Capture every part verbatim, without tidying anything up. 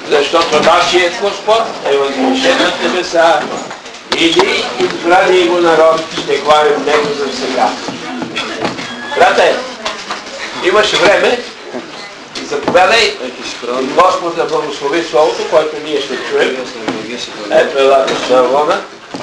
Защото нашият Господ е възвишен над небеса. Иди и избрани го народ, ще хвалим Него за сега. Брате, имаш време, заповядай, Господ да благослови Словото, което ние ще чуем. Ето елата с Авона.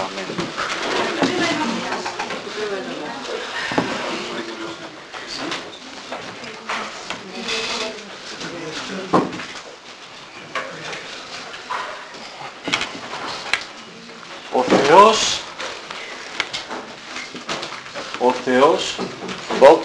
Ο Θεός, ο Θεός, Бог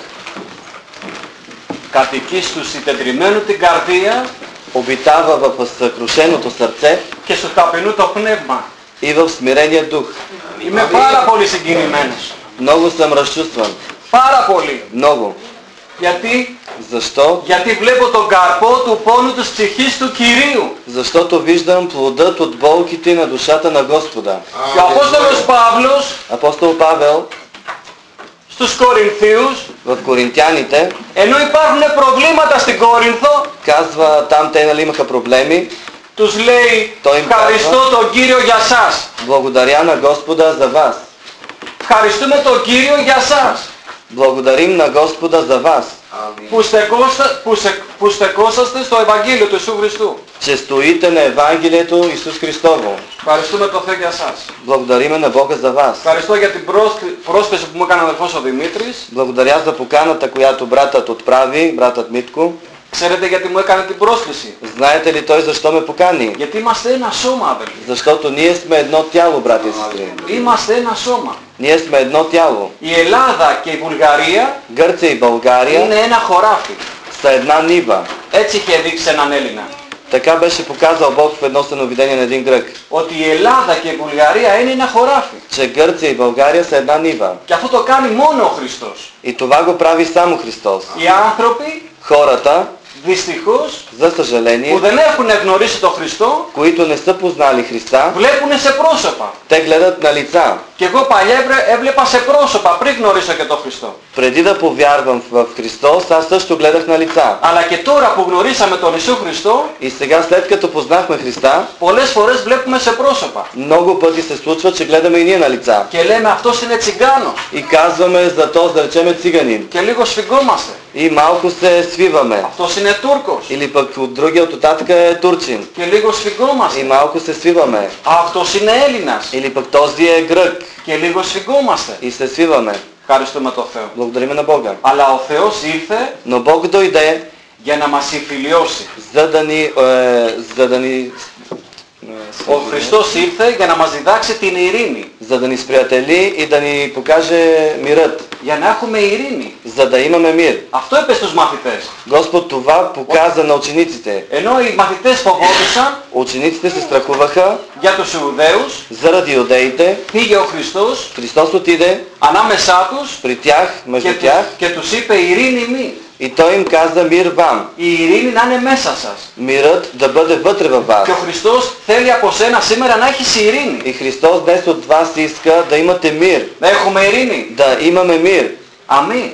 κατοικεί στους συντετριμμένου την καρδία обитава в съкрушеното сърце και στο ταπεινού το πνεύμα. и в смирения дух. Είμαι πάρα πολύ συγκινημένος. Много съм разчувстван. Πάρα πολύ. Много. Γιατί, Защо? γιατί βλέπω τον καρπό του πόνου της ψυχής του Κυρίου. Защото виждам плодът от болките на душата на Господа. Και ο Απόστολος Παύλος Апостол Павел στους Κορινθίους, в Коринтяните ενώ υπάρχουν προβλήματα στην Κόρινθο, казва, там те нали имаха проблеми, τους λέει Το им ευχαριστώ τον Κύριο για σας. благодаря на Господа за вас. Ευχαριστούμε τον Κύριο για σας. Благодарим на Господа за вас, Που, στεκόστα, που, σε, που στεκόσαστε στο Ευαγγέλιο του Ιησού Χριστού. че стоите на Евангелието Исус Христово. Ευχαριστούμε τον Θεό για σας. Благодариме на Бога за вас. Ευχαριστώ για την πρόσθεση που μου έκανε ο αδερφός ο Δημήτρης. Благодаря за поканата, която братът отправи, братът Митко. Ξέρετε γιατί μου έκανε την πρόσκληση? Знаете ли той защо ме покани? Γιατί είμαστε ένα σώμα, αδελφοί. Защото ние сме едно тяло, брати и сестри. Είμαστε ένα σώμα. Ние сме едно тяло. Η Ελλάδα και η Βουλγαρία Гърция и България είναι ένα χωράφι. са една нива. Έτσι είχε δείξει έναν Έλληνα. Така беше показал Бог в едно съновидение на един грък. Ότι η Ελλάδα και η Βουλγαρία είναι ένα χωράφι. Че Гърция и България са една нива. Και αυτό το κάνει μόνο ο Χριστός. И това го прави само Христос. Οι άνθρωποι Хората, δυστυχώς за съжаление, που δεν έχουν γνωρίσει τον Χριστό които не са познали Христа, βλέπουν σε πρόσωπα. те гледат на лица. Και εγώ παλιά έβλεπα σε πρόσωπα πριν γνωρίσω και τον Χριστό. Преди да повярвам в Христос, аз също гледах на лица. Αλλά και τώρα που γνωρίσαμε τον Ιησού Χριστό, И сега, след като познахме Христа, πολλές φορές βλέπουμε σε πρόσωπα. много пъти се случва, че гледаме и ние на лица. Και λέμε αυτός είναι τσιγκάνος. И казваме за този, да речеме, циганин. Και λίγο σφιγγόμαστε. И малко се свиваме. Αυτός είναι Τούρκος. Или пък от другия, от татка е турчин. Και λίγο σφιγγόμαστε. И малко се свиваме. Αυτός είναι Έλληνας. Или пък този е грък. Και λίγο σφιγγόμαστε. И се свиваме. Ευχαριστούμε τον Θεό. Благодариме на Бога. Αλλά ο Θεός ήρθε Но Бог дойде, για να μας συμφιλιώσει. за да ни, е, за да ни, Ο Χριστός ήρθε για να μας διδάξει την ειρήνη. за да ни сприятели и да ни покаже мирът. Για να έχουμε ειρήνη. За да имаме мир. Αυτό είπε στους μαθητές. Господ това показа на учениците. Ενώ οι μαθητές φοβόντουσαν Учениците се страхуваха για τους Ιουδαίους, заради иудеите. πήγε ο Χριστός Христос отиде ανάμεσά τους при тях, между και, тях, και τους είπε ειρήνη μη. и Той им каза мир вам. Η ειρήνη να είναι μέσα σας. Мирът да бъде вътре във вас. Και ο Χριστός θέλει από σένα σήμερα να έχεις ειρήνη. И Христос днес от вас иска да имате мир. Να έχουμε ειρήνη. Да имаме мир. Αμήν.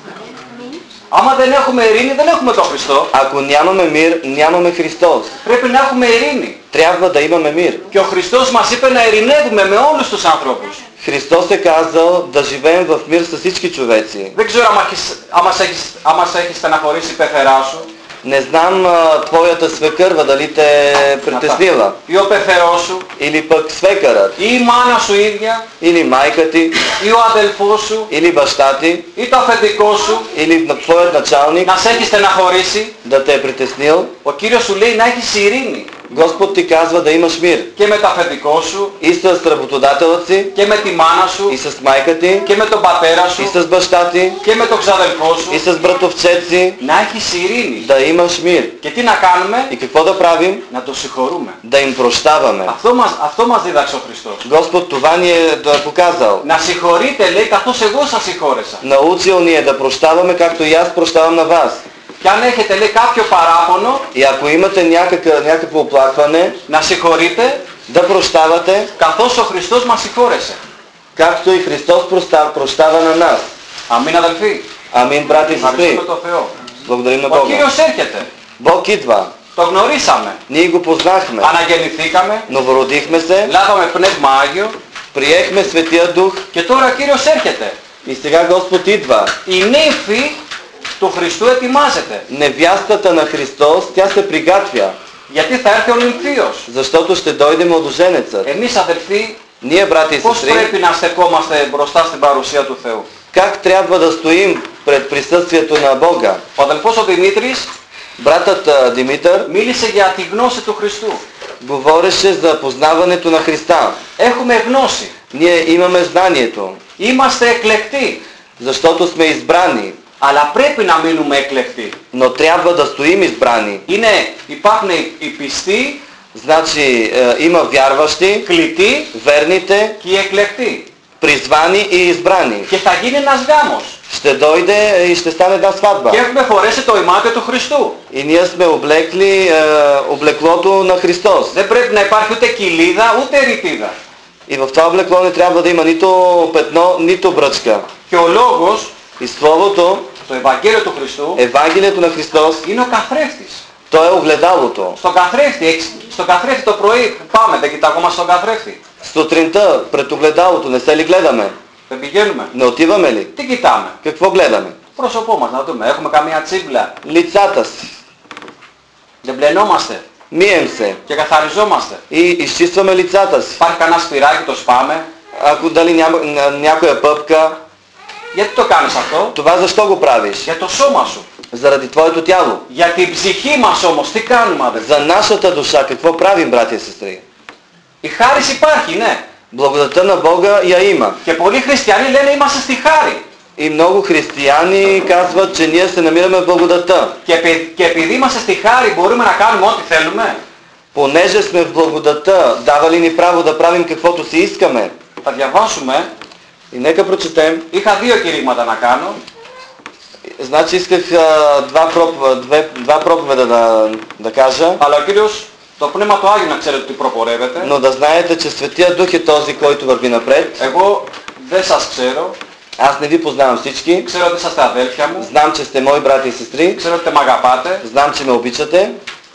Άμα δεν έχουμε ειρήνη, δεν έχουμε τον Χριστό. Ако нямаме мир, нямаме Христос. Πρέπει να έχουμε ειρήνη. Трябва да имаме мир. Και ο Χριστός μας είπε να ειρηνεύουμε με όλους τους ανθρώπους. Христос е казал да живеем в мир с всички човеци. Δεν ξέρω άμα, έχεις, άμα, σε έχεις, άμα σε έχει στεναχωρήσει η πεθερά σου. Не знам а, твоята свекърва дали те е притеснила. Ή ο πεθερός σου. Или пък свекърът. Ή η μάνα σου ίδια. Или майка ти. Ή ο αδελφός σου. Или баща ти. Ή το αφεντικό σου. Или на твоят началник. Να σε έχει στεναχωρήσει. Да те е притеснил. Ο Κύριος σου λέει να έχεις ειρήνη. Господ ти казва да имаш мир. Και με το αφεντικό σου. И с работодателът си. Και με τη μάνα σου. И с майка ти. Και με τον πατέρα σου. И с баща ти. Και με τον ξαδελφό σου. И с братовчет си. Να έχεις ειρήνη. Да имаш мир. Και τι να κάνουμε? И какво да правим? Να το συγχωρούμε. Да им прощаваме. Αυτό μας, αυτό μας δίδαξε ο Χριστός. Господ това ни е да показал. Να συγχωρείτε, λέει, καθώς εγώ σας συγχώρεσα. Научил ни е да прощаваме, както и аз прощавам на вас. Και αν έχετε, λέει, κάποιο παράπονο, И ако имате някакъв, някакво оплакване, να συγχωρείτε, да прощавате, καθώς ο Χριστός μας συγχώρεσε. както и Христос прощава, прощава на нас. Αμήν, αδελφοί. Αμήν, брати и Ευχαριστούμε сестри. τον Θεό. Благодарим на Ο Бога. Κύριος έρχεται. Бог идва. Το γνωρίσαμε. Ние го познахме. Αναγεννηθήκαμε. Новородихме се. Λάβαμε πνεύμα Άγιο. Приехме Светия Дух. Και τώρα ο Κύριος έρχεται. И сега Господ идва. Η νύμφη του Χριστού ετοιμάζεται. Невястата на Христос, тя се приготвя. Γιατί θα έρθει ο νυμφίος. Защото ще дойде младоженецът. Εμείς αδελφοί, Ние, брати и πώς сестри, πρέπει να στεκόμαστε μπροστά στην παρουσία του Θεού. как трябва да стоим пред присъствието на Бога? Ο αδελφός ο Δημήτρης Братът а, Димитър μίλησε για τη γνώση του Χριστού. говореше за познаването на Христа. Έχουμε γνώση. Ние имаме знанието, Είμαστε εκλεκτοί. защото сме избрани, Αλλά πρέπει να μείνουμε εκλεκτοί. но трябва да стоим избрани. Είναι, υπάρχουν οι, οι πιστοί, Значи е, има вярващи, κλητοί верните, και οι εκλεκτοί. призвани и избрани. Και θα γίνει ένας γάμος. Ще дойде и ще стане една сватба. Και έχουμε φορέσει το ημάτιο του Χριστού. И ние сме облекли е, облеклото на Христос. Δεν πρέπει να υπάρχει ούτε κοιλίδα ούτε ρητίδα. И в това облекло не трябва да има нито петно, нито бръчка. Και ο λόγος, И Словото, το Ευαγγέλιο του Χριστού, Евангелието на Христос, είναι ο καθρέφτης. то е огледалото. Στον καθρέφτη, εξ- στον καθρέφτη το πρωί πάμε, δεν κοιτάγουμε στον καθρέφτη. Сутринта пред огледалото не се ли гледаме? Δεν πηγαίνουμε. Не отиваме ли? Τι κοιτάμε? Какво гледаме? Πρόσωπό μας, να δούμε. Έχουμε καμία τσίμπλα. Лицата си. Δεν πλενόμαστε Мием се. και καθαριζόμαστε. И изчистваме лицата си. Υπάρχει κανένα σπυράκι, το σπάμε. Ако дали няма, ня- някоя пъпка, Γιατί το κάνεις αυτό? това защо го правиш? Για το σώμα σου. Заради твоето тяло. Για την ψυχή μας όμως, τι κάνουμε αδελφοί? За нашата душа какво правим, братя и сестри? Η χάρις υπάρχει, ναι. Благодата на Бога я има. Και πολλοί χριστιανοί λένε είμαστε στη χάρη. И много християни казват, че ние се намираме в благодата. Και, επει- και επειδή είμαστε στη χάρη μπορούμε να κάνουμε ό,τι θέλουμε. Понеже сме в благодата, дава ли ни право да правим каквото си искаме? Θα διαβάσουμε. И нека прочетем. Είχα δύο κηρύγματα να κάνω. Значи исках а, два, проп, две, два проповеда да, да кажа, Αλλά ο Κύριος, το Πνεύμα του Άγιου να ξέρετε ότι προπορεύεται. но да знаете, че Светия Дух е този, който върви напред. Εγώ δεν σας ξέρω. Аз не ви познавам всички. Ξέρω ότι είσαστε αδέλφια μου. Знам, че сте мои брати и сестри. Ξέρω ότι με αγαπάτε. Знам, че ме обичате.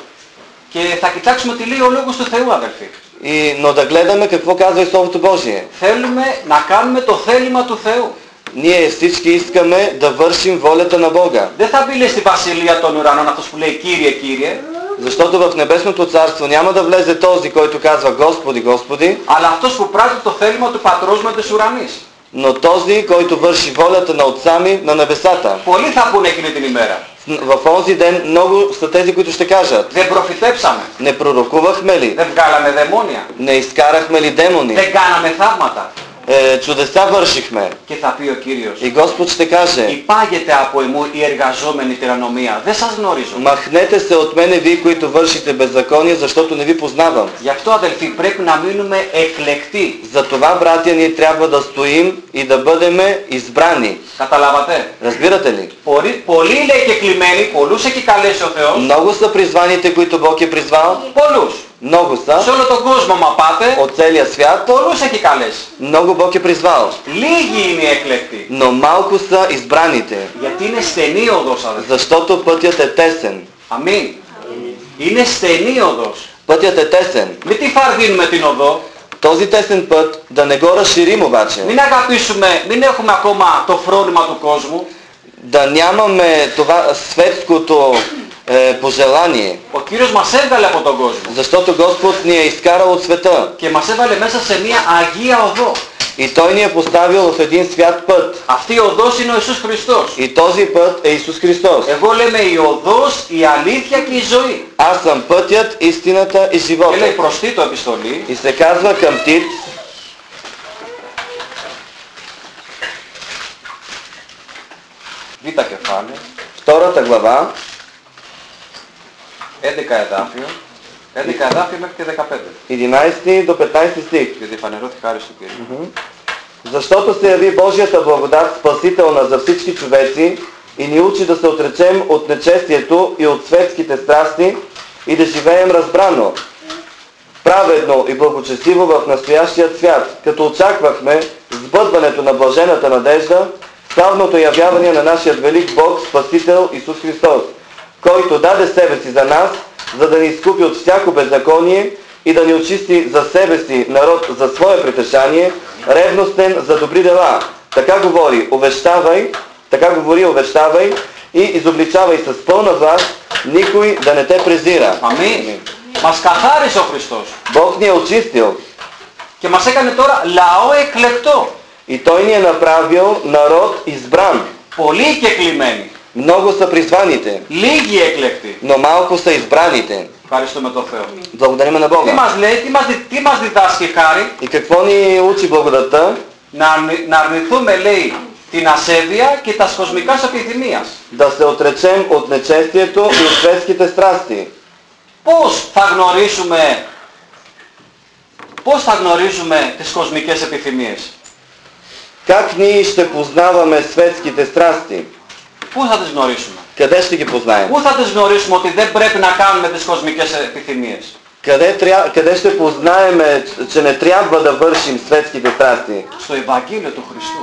Και θα κοιτάξουμε τι λέει ο Λόγος του Θεού, αδελφοί. И, но да гледаме какво казва и Словото Божие. Θέλουμε να κάνουμε το θέλημα του Θεού. Ние всички искаме да вършим волята на Бога. Δεν θα μπει λέει, στη βασιλεία των ουρανών αυτός που λέει Κύριε, Κύριε. Защото в Небесното царство няма да влезе този, който казва Господи, Господи, Αλλά αυτός που πράττει το θέλημα του Πατρός με τους ουρανείς. но този, който върши волята на Отца ми на небесата. Πολλοί θα πούνε εκείνη την ημέρα. В онзи ден много са тези, които ще кажат: Δεν προφητέψαμε. не пророкувахме ли? Δεν βγάλαμε δαιμόνια. Не изкарахме ли демони? Δεν κάναμε θαύματα. Е, чудеса вършихме. Και θα πει ο Κύριος. И Господ ще каже: Υπάγεται από εμού η εργαζόμενη τυραννομία. Δεν σας γνωρίζω. махнете се от мене, вие, които вършите беззаконие, защото не ви познавам. Γι' αυτό αδελφοί πρέπει να μείνουμε εκλεκτοί. Затова, братя, ние трябва да стоим и да бъдем избрани. Καταλάβατε. Разбирате ли? Πολλοί, πολλοί λέει και κλειμένοι, πολλούς έχει καλέσει ο Θεός. Много са призваните, които Бог е призвал. Πολλούς. Много Σε са. όλο τον κόσμο μα πάτε, От целия свят. πολλούς έχει καλέσει. Много Бог е призвал. Λίγοι είναι οι εκλεκτοί. Но малко са избраните. Γιατί είναι στενή οδός αδελφοί. Защото пътят е тесен. Αμήν. Είναι στενή οδός. Пътят е тесен. Μην τη φαρδίνουμε την οδό. Този тесен път да не го разширим обаче. Μην αγαπήσουμε, μην έχουμε ακόμα το φρόνημα του κόσμου. Да нямаме това светското е, пожелание. Ο Κύριος μας έβγαλε από τον κόσμο Защото Господ ни е изкарал от света. και μας έβαλε μέσα σε μια αγία οδό. И Той ни е поставил в един свят път. Αυτή η οδός είναι ο Ιησούς Χριστός. И този път е Исус Христос. Εγώ λέμε η οδός, η αλήθεια και η ζωή. Аз съм пътят, истината и Και λέει живота. προς Τίτο επιστολή, И се казва към Тит, β' κεφάλαιο, втората глава, έντεκα εδάφιο, έντεκα εδάφιο μέχρι και δεκαπέντε. единайсети до петнайсети стих. Γιατί φανερώθη χάρη του Κύριου. Защото се яви Божията благодат спасителна за всички човеци и ни учи да се отречем от нечестието и от светските страсти и да живеем разбрано, праведно и благочестиво в настоящия свят, като очаквахме сбъдването на блажената надежда, славното явяване на нашия велик Бог, Спасител Исус Христос, който даде себе си за нас, за да ни изкупи от всяко беззаконие и да ни очисти за себе си народ за свое притежание, ревностен за добри дела. Така говори, увещавай, така говори, увещавай и изобличавай с пълна власт, никой да не те презира. Αμήν. Μας καθάρισε ο Χριστός. Бог ни е очистил Και μας έκανε τώρα λαό εκλεκτό. и Той ни е направил народ избран. Πολλοί κεκλημένοι. Много са призваните, Λίγοι εκλεκτοί. но малко са избраните. Ευχαριστούμε τον Θεό. Благодарим на Τι Бога. μας λέει, τι μας, δι- τι μας διδάσκει χάρη? И какво ни учи благодата? Να, αρνη- να αρνηθούμε, λέει, την ασέβεια και τα κοσμικά επιθυμίας. Да се отречем от нечестието и от светските страсти. Πώς θα γνωρίσουμε, πώς θα γνωρίζουμε τις κοσμικές επιθυμίες? Как ние ще познаваме светските страсти? Πού θα τις γνωρίσουμε? Къде ще ги познаем? Πού θα τις γνωρίσουμε ότι δεν πρέπει να κάνουμε τις κοσμικές επιθυμίες? Къде, тря... Къде ще познаем, че не трябва да вършим светските страсти? Στο Ευαγγέλιο του Χριστού.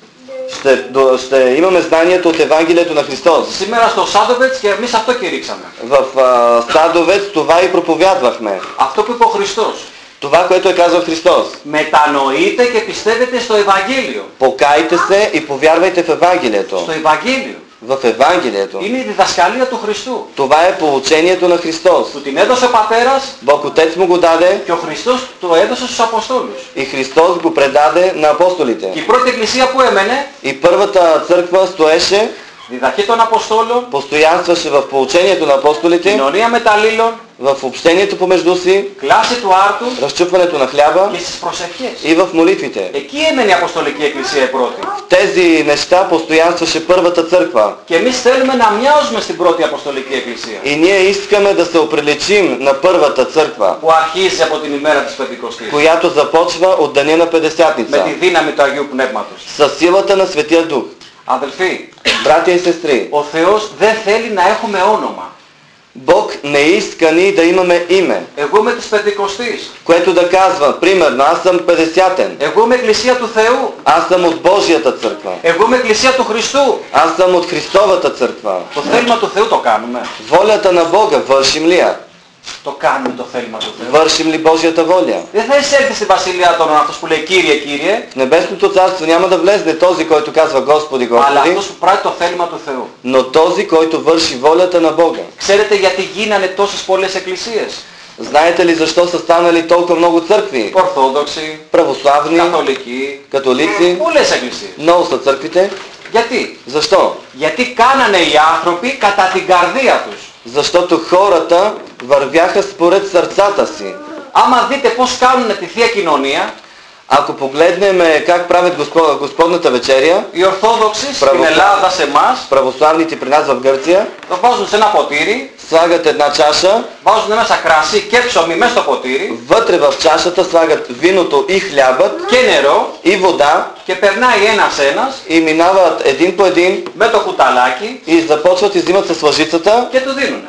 Ще, до, ще имаме знанието от Евангелието на Христос. Σήμερα στο Σάντοβετς και εμείς αυτό κηρύξαμε. В а, Садовец това и проповядвахме. Αυτό που είπε ο Χριστός. Това, което е казал Христос. Μετανοείτε και πιστεύετε στο Ευαγγέλιο. Покайте се и повярвайте в Евангелието. Στο Ευαγγέλιο. В Евангелието. Είναι η διδασκαλία του Χριστού. Това е получението на Христос. Του την έδωσε ο Πατέρας Бог Отец му го даде και ο Χριστός το έδωσε στους Αποστόλους. и Христос го предаде на Και апостолите. η πρώτη εκκλησία που έμενε, И първата църква стоеше, διδαχή των Αποστόλων, постоянстваше в получението на апостолите, κοινωνία μεταλλήλων, в общението помежду си, κλάση του άρτου разчупването на хляба και στις προσευχές. и в молитвите. Εκεί έμενε η Αποστολική Εκκλησία η πρώτη. В тези неща постоянстваше първата църква. Και εμείς θέλουμε να μοιάζουμε στην πρώτη Αποστολική Εκκλησία. И ние искаме да се оприличим на първата църква, Που αρχίζει από την ημέρα της Πεντηκοστής. която започва от деня на Με Педесятница, τη δύναμη του Αγίου Πνεύματος. със силата на Светия Дух. Αδελφοί, Братя и сестри, ο Θεός δεν θέλει να έχουμε όνομα. Бог не иска ни да имаме име, Εγώ είμαι της Πεντηκοστής. което да казва, примерно, аз съм петдесятен, Εγώ είμαι Εκκλησία του Θεού. аз съм от Божията църква, Εγώ είμαι Εκκλησία του Χριστού. аз съм от Христовата църква. Το θέλημα του Θεού το κάνουμε. Волята на Бога вършим ли я? Το κάνουμε το θέλημα του Θεού. Вършим ли Божията воля? Δεν θα εισέλθει στη Βασιλεία των αυτός που λέει Κύριε, Κύριε, В Небесното царство няма да влезне този, който казва Господи, αλλά Господи, αυτός που πράττει το θέλημα του Θεού. но този, който върши волята на Бога. Ξέρετε γιατί γίνανε τόσες πολλές εκκλησίες? Знаете ли защо са станали толкова много църкви? Ορθόδοξοι, Православни, καθολικοί, католици, πολλές εκκλησίες. много са църквите. Γιατί? Защо? Γιατί κάνανε οι άνθρωποι κατά την καρδία τους. Защото хората вървяха според сърцата си. Άμα δείτε πώς κάνουν τη Θεία Κοινωνία, Ако погледнем как правят Господ, Господната вечеря, οι Ορθόδοξοι στην Μπράβο. Ελλάδα σε εμάς православните при нас в Гърция, το βάζουν σε ένα ποτήρι, слагат една чаша, βάζουν μέσα κρασί και ψωμί μέσα στο ποτήρι вътре в чашата слагат виното и хлябът και νερό и вода και περνάει ένας ένας и минават един по един με το κουταλάκι и започват и взимат с лъжицата και του δίνουν.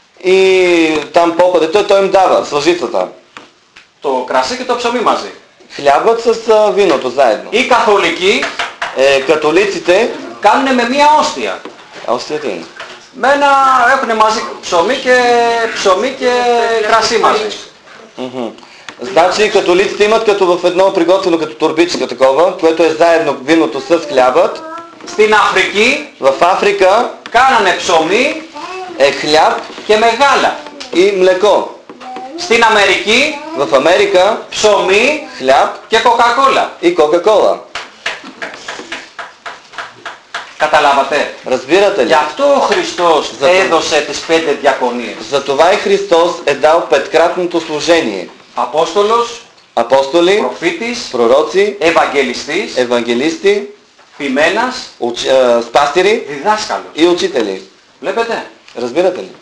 и там попаде той, той им дава с лъжицата. Το κρασί και το ψωμί μαζί. Хлябът с а, виното заедно. Οι καθολικοί Е, католиците, κάνουν με μία όστια. още един. Με ένα, έχουν μαζί ψωμί και, ψωμί και κρασί μαζί. Мгм. Значи католиците имат като в едно приготвено като турбичка такова, което е заедно виното с хлябът. Στην Αφρική В Африка κάνανε ψωμί е хляб και με γάλα. и млеко. Στην Αμερική В Америка ψωμί хляб και κοκακόλα. и Кока-Кола. Καταλάβατε. Разбирате Γι' ли? αυτό ο Χριστός Zato- έδωσε τις πέντε διακονίες. Затова и Христос е дал петкратното служение. Απόστολος, Апостоли, προφήτης, пророци, ευαγγελιστής, евангелисти, ποιμένας, уч... е, спастири διδάσκαλος. и учители. Βλέπετε. Разбирате ли?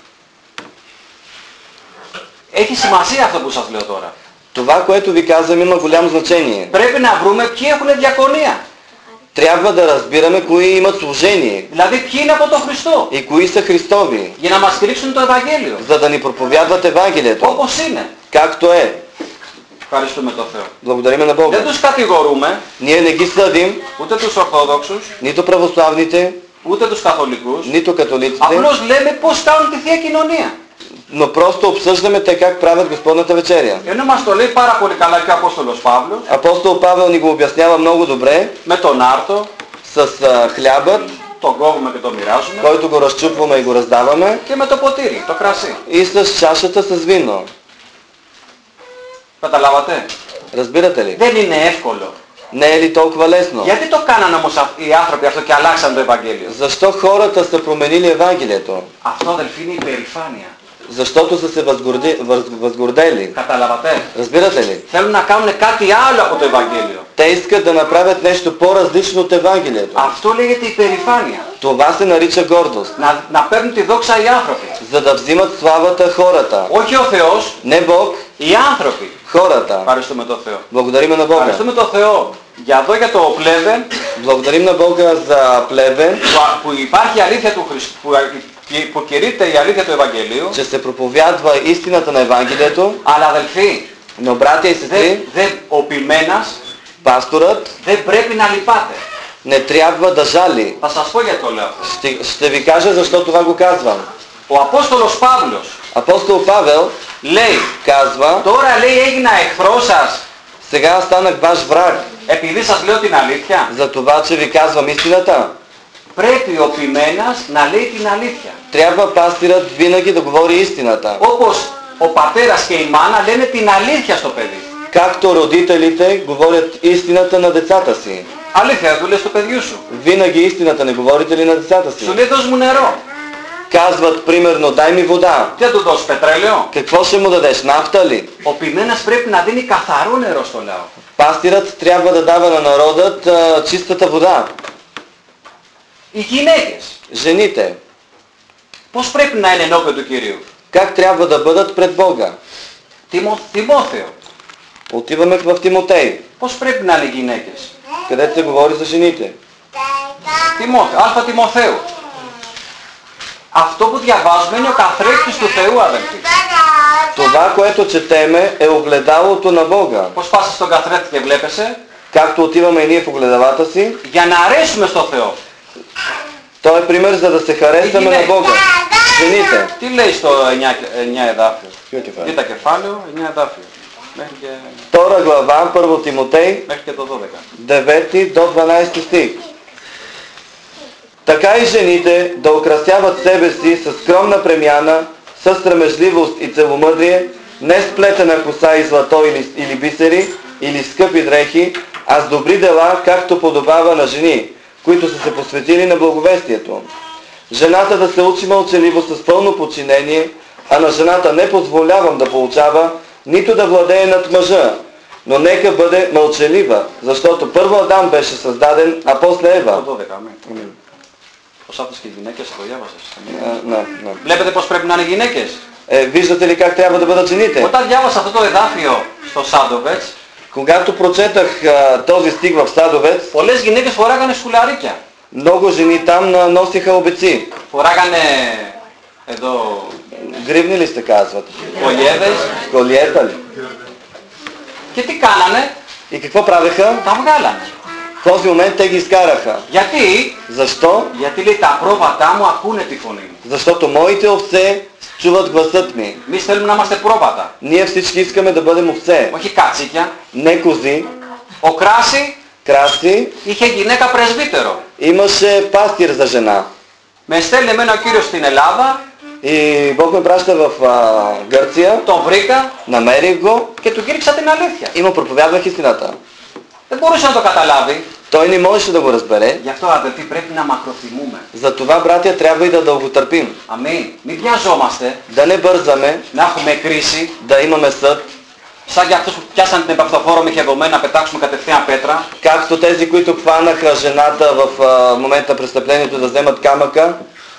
Έχει σημασία αυτό που σας λέω τώρα. Това, което ви казвам, има голямо значение. Πρέπει να βρούμε ποιοι έχουν διακονία. Трябва да разбираме кои имат служение Δηλαδή ποιοι είναι από τον Χριστό. и кои са Христови, Για να μας στηρίξουν το Ευαγγέλιο. за да ни проповядват Евангелието, Όπως είναι. както е. Ευχαριστούμε τον Θεό. Благодариме на Δεν Бога. τους κατηγορούμε, Ние не ги съдим, ούτε τους Ορθόδοξους, нито православните, ούτε τους Καθολικούς. нито католиците. Απλώς λέμε πώς κάνουν τη Θεία Κοινωνία. но просто обсъждаме те как правят Господната вечеря. Ενώ μας το λέει πάρα πολύ καλά και ο Απόστολος Παύλος, Апостол Павел ни го обяснява много добре με τον άρτο, с а, хлябът, τον κόβουμε και τον μοιράζουμε, който го разчупваме и го раздаваме, και με το ποτήρι, το κρασί. и с чашата с вино. Καταλάβατε? Разбирате ли? Δεν είναι εύκολο. Не е ли толкова лесно? Γιατί το κάνανε όμως οι άνθρωποι αυτό και αλλάξαν το Ευαγγέλιο? Защо хората са променили Евангелието? Αυτό, αδελφοί, είναι υπερηφάνεια. Защото са се възгорди, въз, възгордели. Καταλάβατε? Разбирате ли? Θέλουν να κάνουν κάτι άλλο από το Ευαγγέλιο. Те искат да направят нещо по-различно от Евангелието. Αυτό λέγεται υπερηφάνεια. Това се нарича гордост. Να, να παίρνουν τη δόξα οι άνθρωποι. За да взимат славата хората. Όχι ο Θεός, Не Бог, οι άνθρωποι. хората. Ευχαριστούμε τον Θεό. Благодарим на Бога. Ευχαριστούμε τον Θεό. Για εδώ για το πλεύεν, Благодарим на Бога за плевен, που, που υπάρχει αλήθεια του Χριστού, που, που κηρύττεται η αλήθεια του Ευαγγελίου, че се проповядва истината на Евангелието, αλλά αδελφοί, но братя и сестри, δε, δε, ο ποιμένας пасторът δεν πρέπει να λυπάται. не трябва да жали. Θα σας πω γιατί το λέω αυτό. Ще, ще ви кажа защо това го казвам. Ο Απόστολος Παύλος Апостол Павел λέει, казва, τώρα λέει έγινα εχθρός σας, сега станах ваш враг, επειδή σας λέω την αλήθεια. за това, че ви казвам истината. Πρέπει ο ποιμένας να λέει την αλήθεια. Трябва пастирът винаги да говори истината. Όπως ο πατέρας και η μάνα λένε την αλήθεια στο παιδί. Както родителите говорят истината на децата си. Αλήθεια, δεν του λες στο παιδιού σου. Винаги истината не говорите ли на децата Σου си? λέει δώσ' μου νερό. Казват примерно, дай ми вода. Τι θα του δώσεις, πετρέλαιο? Какво ще му дадеш? Нафта ли? Ο ποιμένας πρέπει να δίνει καθαρό νερό στο λαό. Пастирът трябва да дава на народът а, чистата вода. Οι γυναίκες Жените, πώς πρέπει να είναι ενώπιον του Κυρίου? как трябва да бъдат пред Бога? Τιμο, Τιμόθεο. Отиваме в Тимотей, Πώς πρέπει να είναι οι γυναίκες? където се говори за жените. Τιμόθεο, Αλφα Τιμοθέου. Αυτό που διαβάζουμε είναι ο καθρέφτης του Θεού, αδελφοί. Това, което четеме, е огледалото на Бога. Πώς πας στον καθρέφτη και βλέπεσαι? Както отиваме и ние в огледалата си, Για να αρέσουμε στο Θεό. той е пример за да се харесаме на Бога. Жените. Τι λέει στο εννιά εδάφιο? Ποιο κεφάλαιο? Κοίτα κεφάλαιο, εννιά εδάφιο. Μέχρι και, Втора глава, първо Тимотей, μέχρι και το δώδεκα. девети до дванадесети стих. Така и жените да украсяват себе си с скромна премяна, с срамежливост и целомъдрие, не с плетена коса и злато или, или бисери, или скъпи дрехи, а с добри дела, както подобава на жени, които са се посветили на благовестието. Жената да се учи мълчаливо с пълно подчинение, а на жената не позволявам да получава, нито да владее над мъжа, но нека бъде мълчалива, защото първо Адам беше създаден, а после Το Ева. δώδεκα, αμήν. Πως άπτες και οι γυναίκες, το διάβασες. А, на, на. Βλέπετε πώς πρέπει να είναι οι γυναίκες. Е, виждате ли как трябва да бъдат жените? Όταν διάβασα αυτό το εδάφιο στο Σάντοβετς, Когато прочетах а, този стих в Садовец, πολλές γυναίκες φοράγανε σκουλαρίκια. много жени там а, носиха обеци. Φοράγανε εδώ Гривни ли се казват? κολιέδες. Колиета ли? Και τι κάνανε? И какво правеха? Τα βγάλανε. В този момент те ги изкараха. Γιατί? Защо? Γιατί λέει τα πρόβατά μου ακούνε τη φωνή μου. Защото моите овце чуват гласът ми. Εμείς θέλουμε να είμαστε πρόβατα. Ние всички искаме да бъдем овце. Όχι κατσίκια. Не кози, Ο Κράση краси. είχε γυναίκα πρεσβύτερο. Имаше пастир за жена. Με στέλνει εμένα ο Κύριος στην Ελλάδα, И Бог ме праща в а, Гърция, τον βρήκα намерих го και του κήρυξα την αλήθεια. и му проповядвах истината. Δεν μπορούσε να το καταλάβει. Той не можеше да го разбере. Γι' αυτό, αδελφοί, πρέπει να μακροθυμούμε. Затова, братя, трябва и да дълготърпим. Αμήν. Μην βιαζόμαστε Да не бързаме, να έχουμε κρίση, да имаме съд, σαν για αυτούς που πιάσαν την επαυτοφόρο μοιχευωμένη να πετάξουμε κατευθείαν πέτρα. както тези, които хванаха жената в а, момента на престъплението да вземат камъка.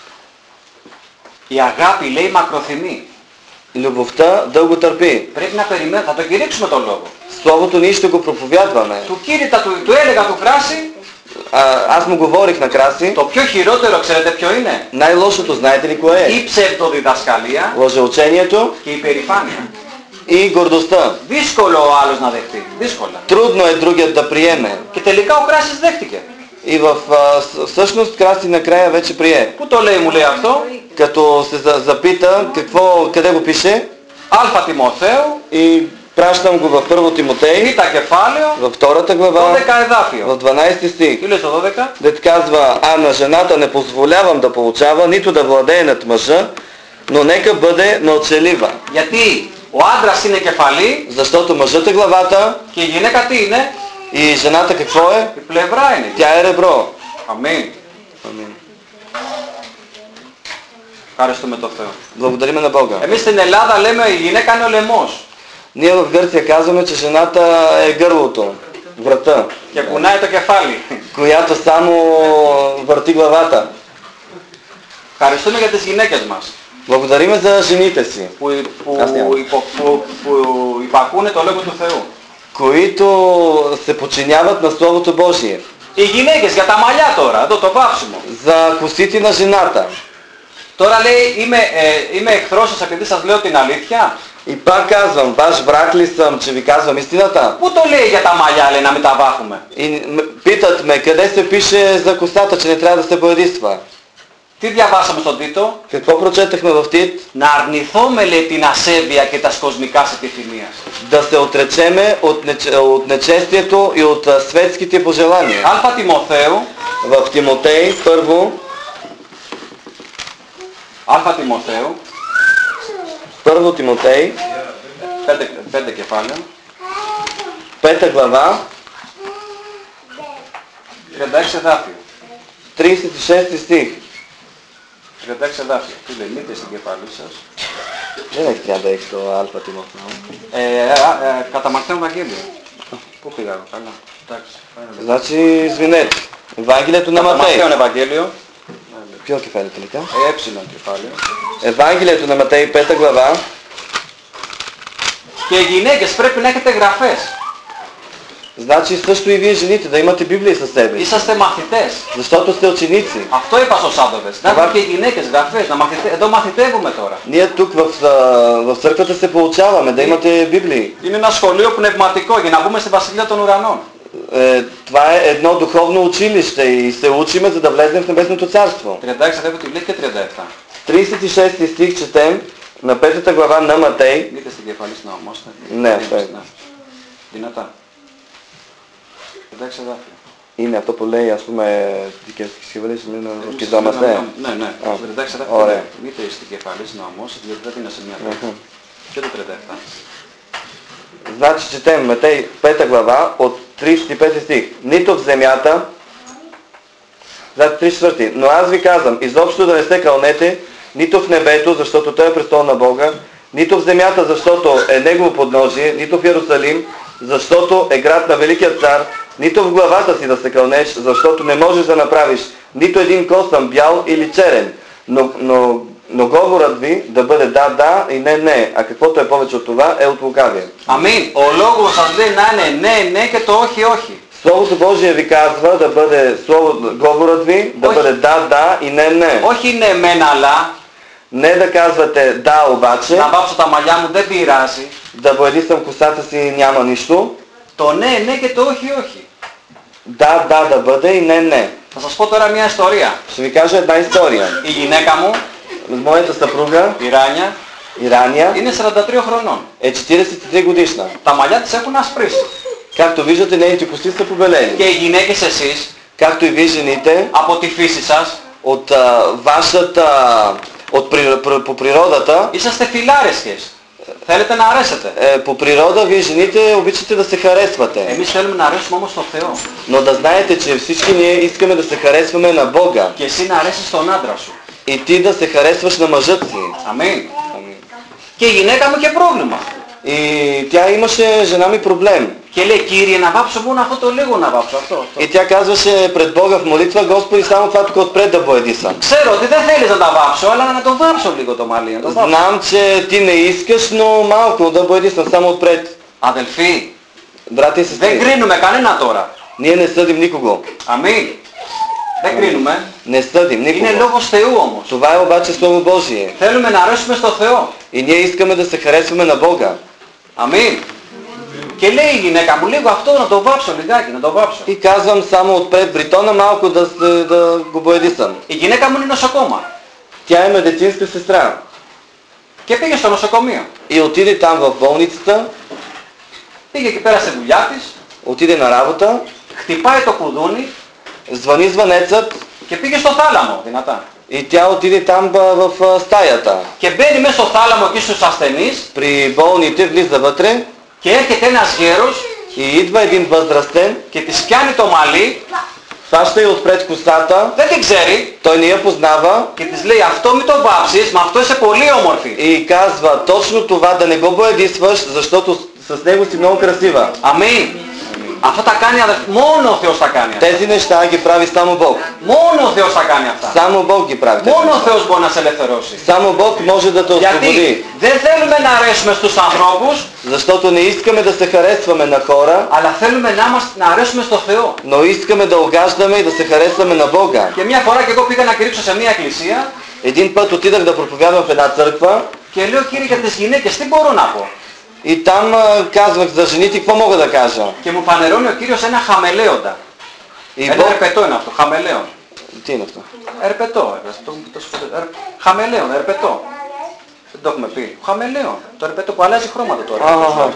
Η αγάπη λέει μακροθυμεί. Любовта дълго търпи. Πρέπει να περιμένουμε, θα το κηρύξουμε τον λόγο. Словото ние ще го проповядваме. Του κήρυτα, του, του έλεγα του Κράση, А, аз му говорих на Краси. το πιο χειρότερο ξέρετε ποιο είναι? Най-лошото знаете ли кое е? Η ψευδοδιδασκαλία Лъжеучението και η υπερηφάνεια. и гордостта. Δύσκολο ο άλλος να δεχτεί. Δύσκολα. Трудно е другият да приеме. Και τελικά ο Κράσης δέχτηκε. И в, а, с- всъщност Краси накрая вече прие. Πού το λέει, μου λέει αυτό? Като се за- запита какво, къде го пише, Α Τιμοθέου, и пращам го в първо Тимотей, Β κεφάλαιο, във втората глава, δώδεκα εδάφιο. в дванайсети стих. Τι λέει στο δώδεκα? Дет казва, а на жената не позволявам да получава, нито да владее над мъжа, но нека бъде мълчалива. Γιατί ο άντρας είναι κεφαλή Защото мъжът е главата και η γυναίκα τι είναι? и жената какво е? Η πλευρά είναι. Тя е ребро. Αμήν. Амин. Ευχαριστούμε το Θεό. Благодариме на Бога. Εμείς στην Ελλάδα λέμε η γυναίκα είναι ο λαιμός Ние в Гърция казваме, че жената е гърлото, врата, και κουνάει το κεφάλι. която само върти главата. Ευχαριστούμε για τις γυναίκες μας Благодариме за жените си, που, που, Ας νιώμαι. υπο, που, που υπακούνε το Λόγο του Θεού. които се подчиняват на Словото Божие. Οι γυναίκες για τα μαλλιά τώρα, εδώ το βάψιμο. За косите на жената. Τώρα λέει είμαι, ε, είμαι εχθρός σας επειδή σας λέω την αλήθεια. И пак казвам, ваш враг ли съм, че ви казвам истината? Πού το λέει για τα μαλλιά, λέει, να μην τα βάφουμε? И м- питат ме, къде се пише за косата, че не трябва да се боядисва? Τι διαβάσαμε στον Τίτο? Какво прочетахме в Тит? Να αρνηθούμε, λέει, την ασέβεια και τα σκοσμικά επιθυμίας. Да се отречеме от, неч... от нечестието и от а, светските пожелания. Α Τιμοθέου, В Тимотей, първо, Α Τιμοθέου, първо Тимотей, πέντε, πέντε κεφάλαια, пета глава, τριάντα έξι εδάφιο. тридесет и шести стих. τριάντα έξι εδάφιο. Τι λέει, μήτε στην κεφάλι σας. Δεν έχει τριάντα έξι το Α Τιμοθέου. Ε, ε, ε, κατά Μαρτίου Ευαγγέλιο. Πού πήγα, καλά. Εντάξει. Значи, извинете, Евангелието на Κατά Μαρτίου Матей. Ευαγγέλιο, Ποιο κεφάλι τελικά? ε, έψιλον κεφάλαιο. Евангелието на Матей, пета глава. Και οι γυναίκες πρέπει να έχετε γραφές. Значи също и вие жените да имате Библия със себе си. Είσαστε μαθητές. Защото сте ученици. Αυτό είπα στους άντρες. Να έχουν και οι γυναίκες γραφές. Να μαθητε... Εδώ μαθητεύουμε τώρα. Ние тук в, а, в църквата се получаваме да имате Библии. Είναι ένα σχολείο πνευματικό για να μπούμε στη Βασιλεία των Ουρανών. Е, това е едно духовно училище и се учиме, за да влезем в Небесното царство. τριάντα έξι αδεύει τη λέει και τριάντα επτά. тридесет и шести стих четем на петата глава на Матей. Μπείτε στην κεφαλή στην όμως. Ναι, αυτό είναι. Δυνατά. τριάντα έξι εδάφιο. Είναι αυτό που λέει, ας πούμε, δικαιωτικές συμβουλές, μην ορκιζόμαστε. Ναι, ναι. Α, τριάντα έξι ωραία. εδάφιο. Μπείτε στην κεφαλή στην όμως, διότι δεν είναι σε μια τέχνη. Και το τριάντα επτά. Значи четем Матей пета глава от тридесет и пети стих. Нито в земята, за тридесет и четвърти. Но аз ви казвам, изобщо да не се кълнете, нито в небето, защото той е престол на Бога, нито в земята, защото е негово подножие, нито в Иерусалим, защото е град на Великия цар, нито в главата си да се кълнеш, защото не можеш да направиш нито един косъм бял или черен. Но, но, но говорът ви да бъде да, да и не, не. А каквото е повече от това е от лукавия. Αμήν. Ο λόγος σας λέει να είναι ναι, ναι και το όχι, όχι. Словото Божие ви казва да бъде слово, говорът ви да Όχι. бъде да, да и не, не. Όχι ναι μεν αλλά, Не да казвате да обаче, να βάψω τα μαλλιά μου δεν πειράζει. да боядисам косата си няма нищо. Το ναι, ναι και το όχι, όχι. Да, да да бъде и не, не. Θα σας πω τώρα μια ιστορία. Ще ви кажа една история. Η γυναίκα μου, Моята съпруга, η Ράνια, Ирания, είναι σαράντα τρία χρονών. е четиридесет и три годишна. Τα μαλλιά της έχουν ασπρίσει. Както виждате, нейните коси са Και побелели. οι γυναίκες εσείς, Както и вие жените, από τη φύση σας, от а, вашата, от, при, при, по природата, είσαστε φιλάρεσκες. Θέλετε να αρέσετε. е, по природа вие жените обичате да се харесвате. Εμείς θέλουμε να αρέσουμε όμως στον Θεό. Но да знаете, че всички ние искаме да се харесваме на Бога. Και εσύ να αρέσεις στον άντρα σου. И ти да се харесваш на мъжът си. Αμήν. Και η γυναίκα μου είχε πρόβλημα. И тя имаше, жена ми, проблем. Και λέει, Κύριε, να βάψω μόνο αυτό το λίγο, να βάψω αυτό. αυτό. И тя казваше пред Бога в молитва: Господи, само това тук отпред да боядисам. Ξέρω ότι δεν θέλεις να τα βάψω, αλλά να το βάψω λίγο το μαλλί. Να το βάψω. Знам, че ти не искаш, но малко да боядисам, само отпред. Αδελφοί, Брати и δεν сестри, κρίνουμε κανένα τώρα. ние не съдим никого. Αμήν. Δεν κρίνουμε. Не съдим Είναι никого. λόγος Θεού όμως. Това е обаче Слово Божие. Θέλουμε να αρέσουμε στο Θεό. И ние искаме да се харесваме на Бога. Αμήν. Και λέει η γυναίκα μου, λίγο αυτό να το βάψω λιγάκι, να το βάψω. И казвам само отпред бритона малко да, се- да го боядисам. Η γυναίκα μου είναι νοσοκόμα Тя е медицинска сестра. και πήγε στο νοσοκομείο. И отиде там в болницата, Πήγε εκεί πέρα στη δουλειά της, отиде на работа, χτυπάει το κουδούνι звъни звънецът και πήγε στο θάλαμο δυνατά. и тя отиде там ба- в а, стаята. Και μπαίνει μέσα στο θάλαμο εκεί στους ασθενείς При болните влиза вътре και έρχεται ένας γέρος и идва един възрастен, και της πιάνει το μαλλί, хваща я отпред косата, δεν την ξέρει той не я познава και της λέει αυτό μην το βάψεις, μα αυτό είσαι πολύ όμορφη. и казва точно това да не го боядисваш, защото с с него си много красива. Αμήν. Αυτό τα κάνει αδελφοί. Μόνο ο Θεός τα κάνει αυτά. Тези неща ги прави само Бог. Μόνο ο Θεός τα κάνει αυτά. Само Бог ги прави. тези Μόνο ο неща. Θεός μπορεί να σε ελευθερώσει. Само Бог може да те освободи. Γιατί δεν θέλουμε να αρέσουμε στους ανθρώπους, Защото не искаме да се харесваме на хора, αλλά θέλουμε να, μας, να αρέσουμε στο Θεό. но искаме да угаждаме и да се харесваме на Бога. Και μια φορά και εγώ πήγα να κηρύξω σε μια εκκλησία Един път отидах да проповядвам в една църква και λέω κύριε για τις γυναίκες τι μπορώ να πω. и там а, казвах за жените какво мога да кажа. Και μου φανερώνει ο Κύριος ένα χαμελέοντα. И Ένα Бог... ερπετό είναι αυτό, χαμελέον. Τι είναι αυτό? Ερπετό, ε, το, το, το, ερ, χαμελέον, ερπετό. Δεν το έχουμε πει. Χαμελέον. Το ερπετό που αλλάζει χρώματα τώρα. Ага.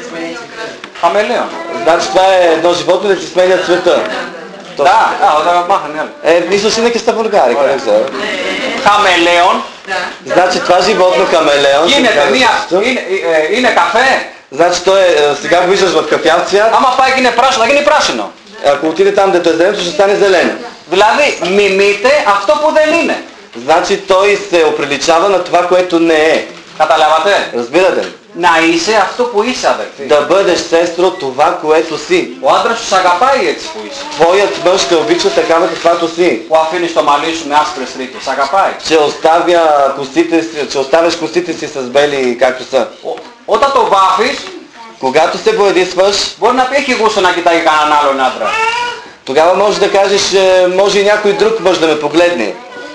Χαμελέον. Значи това е едно животно да си сменя цвета. То- Да, α, да μάθανε άλλοι. Е, ίσως είναι και στα βουλγάρικα, δεν ξέρω. Χαμελέον Значи това животно хамелеон, се γίνεται казва μία, също. είναι, ε, είναι καφέ. Значи той е, е, сега го виждаш в кафяв цвят, Άμα πάει και είναι πράσινο, θα γίνει πράσινο. ако отиде там дето е зелено, ще стане зелено. Δηλαδή μιμείται αυτό που δεν είναι. Значи той се оприличава на това, което не е. Καταλάβατε. Разбирате? Να είσαι αυτό που είσαι αδελφοί. Да бъдеш, сестро, това, което си. Ο άντρας σου σ' αγαπάει έτσι που είσαι. Твоят мъж те обича такава, каквато си. Που αφήνεις το μαλλί σου με άσπρες τρύπες. Σ' αγαπάει. Че оставя косите си, че оставяш косите си с бели, както са. Ο- Όταν το βάφεις, Когато се боядисваш, μπορεί να πει έχει γούστο να κοιτάει κανέναν άλλον άντρα. тогава можеш да кажеш, е, може и някой друг мъж да ме погледне.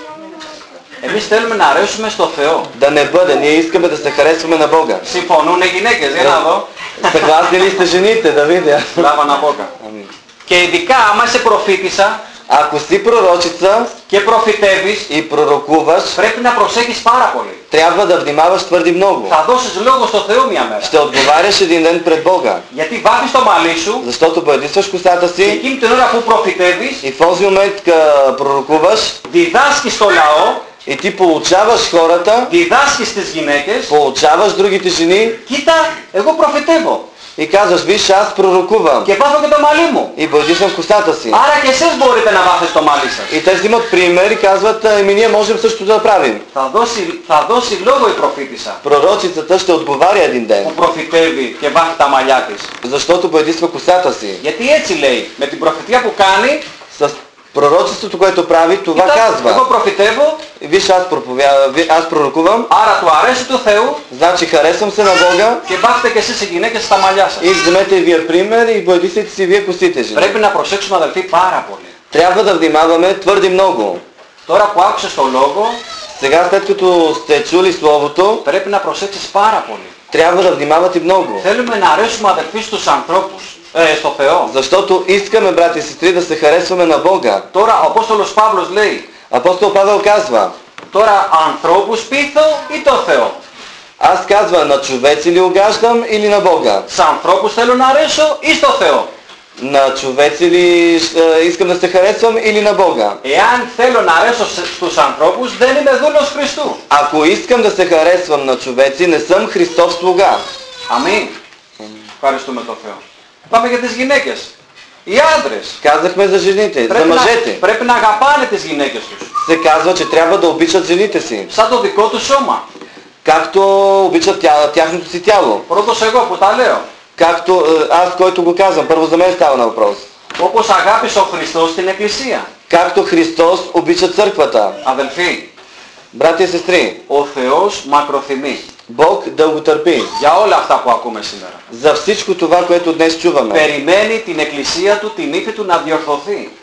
Εμείς θέλουμε να αρέσουμε στο Θεό. Да не бъде. Ние искаме да се харесваме на Бога. Συμφωνούν οι γυναίκες, για να δω. Съгласни ли сте жените, да видя? Λάβα να πω. Амин. Και ειδικά άμα είσαι προφήτησα Ако си пророчица και προφητεύεις, и пророкуваш, πρέπει να προσέχεις πάρα πολύ. трябва да внимаваш твърде много. Θα δώσεις λόγο στο Θεό μια μέρα. Ще отговаряш един ден пред Бога. Γιατί βάφεις το μαλλί σου Защото боядисваш косата και си εκείνη την ώρα που προφητεύεις, и в този момент ка- пророкуваш διδάσκεις στο λαό, и ти получаваш хората, διδάσκεις τις γυναίκες, получаваш другите жени κοίτα, εγώ προφητεύω и казваш, виж, аз пророкувам και βάφω και το μαλλί μου. и боядисвам косата си. Άρα και εσείς μπορείτε να βάφετε το μαλλί σας. И те взимат пример и казват, ами ние можем също да правим. Θα δώσει, θα δώσει λόγο η προφήτησα Пророчицата ще отговаря един που ден, προφητεύει και βάφει τα μαλλιά της. защото боядисва косата си. Γιατί έτσι λέει, με την προφητεία που κάνει, С пророчеството, което прави, това κοίτα, εγώ казва. προφητεύω, Виж, аз, проповя... ви- аз пророкувам, άρα του αρέσει του Θεού значи харесвам се на Бога και βάφετε και εσείς οι γυναίκες στα μαλλιά σας. и вземете и вие пример и боядисайте си вие косите, жени. Πρέπει να προσέξουμε αδελφοί πάρα πολύ. Трябва да внимаваме твърде много. Τώρα που άκουσες το λόγο, Сега, след като сте чули Словото, πρέπει να προσέξεις πάρα πολύ. трябва да внимавате много. Θέλουμε να αρέσουμε αδελφοί στους ανθρώπους, ε, στο Θεό. Защото искаме, брати и сестри, да се харесваме на Бога. Τώρα ο Απόστολος Παύλος λέει, Апостол Павел казва, τώρα ανθρώπους πείθω ή το Θεό. аз казва, на човеци ли угаждам или на Бога? Στους ανθρώπους θέλω να αρέσω ή στο Θεό. На човеци ли е, искам да се харесвам или на Бога? Εάν θέλω να αρέσω σε- στους ανθρώπους, δεν είμαι δούλος Χριστού. Ако искам да се харесвам на човеци, не съм Христов слуга. Αμήν. Ευχαριστούμε τον Θεό. Πάμε για τις γυναίκες. Οι άντρες. Казахме за жените, за Πρέπει να, мъжете. πρέπει να αγαπάνε τις γυναίκες τους. Се казва, че трябва да обичат жените си, Σαν το δικό του σώμα. както обичат тя, тяхното си тяло. Πρώτος εγώ που τα λέω. Както е, аз, който го казвам, първо за мен става на въпрос. Όπως αγάπησε ο Χριστός την Εκκλησία. Както Христос обича църквата. Αδελφοί, Брати и сестри, ο Θεός μακροθυμεί Бог дълготърпи για όλα αυτά που ακούμε σήμερα. за всичко това, което днес чуваме. Περιμένει την Εκκλησία του, την ύφη του να διορθωθεί.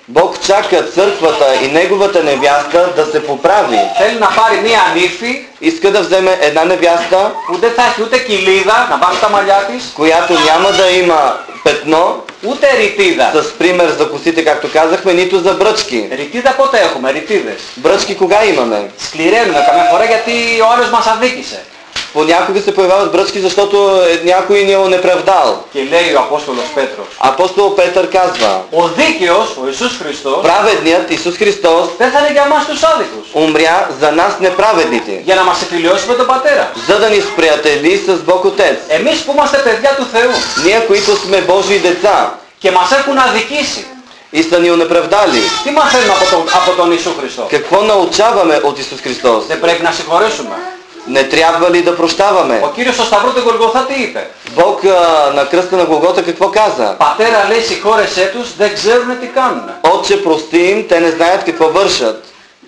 Бог чака църквата и неговата невяста да се поправи. Θέλει να πάρει μία νύφη Иска да вземе една невяста, που δεν θα έχει ούτε κοιλίδα να βάλει τα μαλλιά της, която няма да има петно, ούτε ρητίδα. с пример за косите, както казахме, нито за бръчки. Ρητίδα πότε έχουμε, ρητίδες? Бръчки кога имаме? Σκληραίνουμε καμιά φορά γιατί ο άλλος μας αδίκησε. Понякога се появяват бръчки, защото е- някой ни е онеправдал. Και λέει ο Απόστολος Πέτρος, Апостол Петър казва, ο δίκαιος, ο Ιησούς Χριστός, праведният Исус Христос δεν θα είναι για εμάς τους άδικους, умря за нас неправедните, για να μας συμφιλιώσει με τον Πατέρα. за да ни сприятели с Бог Отец. Εμείς που είμαστε παιδιά του Θεού Ние, които сме Божии деца και μας έχουν αδικήσει, и са ни онеправдали, τι μαθαίνουμε από τον, από τον Ιησού Χριστό? какво научаваме от Исус Христос? Δεν πρέπει να συγχωρέσουμε. Не трябва ли да прощаваме? Ο Κύριος στο Σταυρό του Γολγοθά τι είπε? Бог а, на кръста на Голгота какво каза? Πατέρα, λέει, συγχώρεσέ τους, δεν ξέρουν τι κάνουν. Отче, прости им, те не знаят какво вършат.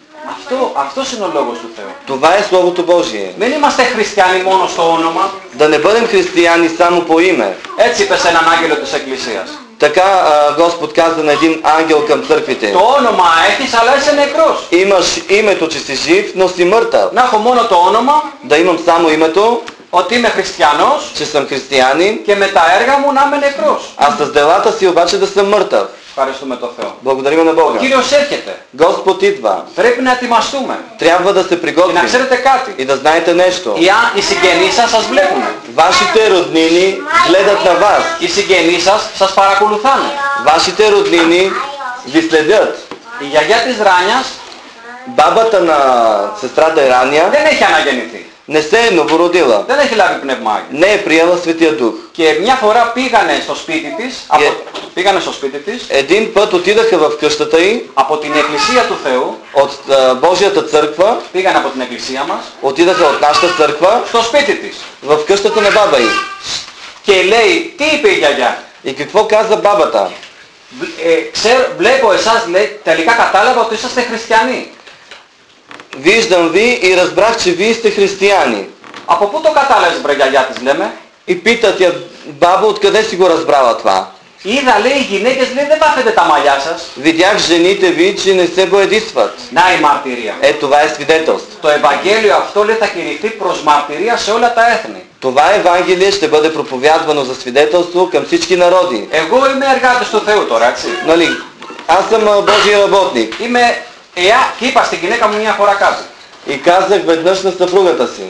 Αυτό, αυτός είναι ο λόγος του Θεού. Това е Словото Божие. Δεν είμαστε χριστιανοί μόνο στο όνομα. Да не бъдем християни само по име. Έτσι είπε σε έναν άγγελο της Εκκλησίας. Така а, Господ каза на един ангел към църквите. Το όνομα έχεις, αλλά είσαι νεκρός. Имаш името, че си жив, но си мъртъв. Να έχω μόνο το όνομα, Да имам само името, ότι είμαι χριστιανός че съм християнин, και με τα έργα μου να είμαι νεκρός. а с делата си обаче да съм мъртъв. Ευχαριστούμε τον Θεό. Благодарим на Ο Бога. Κύριος έρχεται. Господ идва. Πρέπει να ετοιμαστούμε. Трябва да се Και να приготвим. ξέρετε κάτι. И да знаете нещо. Οι, α- οι συγγενείς σας σας βλέπουν. Вашите роднини гледат на вас. Οι συγγενείς σας σας παρακολουθάνε. Вашите роднини ви следят. Η γιαγιά της Ράνιας Бабата на сестрата Ирания δεν έχει αναγεννηθεί. не се е новородила. Δεν έχει λάβει πνεύμα Άγιο. Не е приела Светия Дух. Και μια φορά πήγανε στο σπίτι της, από, πήγανε στο σπίτι της, Един път отидаха в къщата й από την Εκκλησία του Θεού, от а, Божията църква, πήγανε από την Εκκλησία μας, отидаха от нашата църква στο σπίτι της. в къщата на баба й. Και λέει, τι είπε η γιαγιά? И какво каза бабата? Ε, ξέρω, βλέπω εσάς, λέει, τελικά κατάλαβα ότι είσαστε χριστιανοί. Виждам ви и разбрах, че вие сте християни. Από πού το κατάλαβες, μπρε γιαγιά της, λέμε? И питат я, баба, откъде си го разбрала това? Είδα, λέει, οι γυναίκες, λέει, δεν βάφετε τα μαλλιά σας. Видях жените ви, че не се боядисват. Να η μαρτυρία. Е, това е свидетелство. Το Ευαγγέλιο αυτό, λέει, θα κηρυχθεί προς μαρτυρία σε όλα τα έθνη. Това Евангелие ще бъде проповядвано за свидетелство към всички народи. Εγώ είμαι εργάτης του Θεού τώρα, έτσι. Нали, аз съм а, Божий работник. Είμαι, εά, και είπα στην γυναίκα μου μια φορά κάτι. И казах веднъж на съпругата си,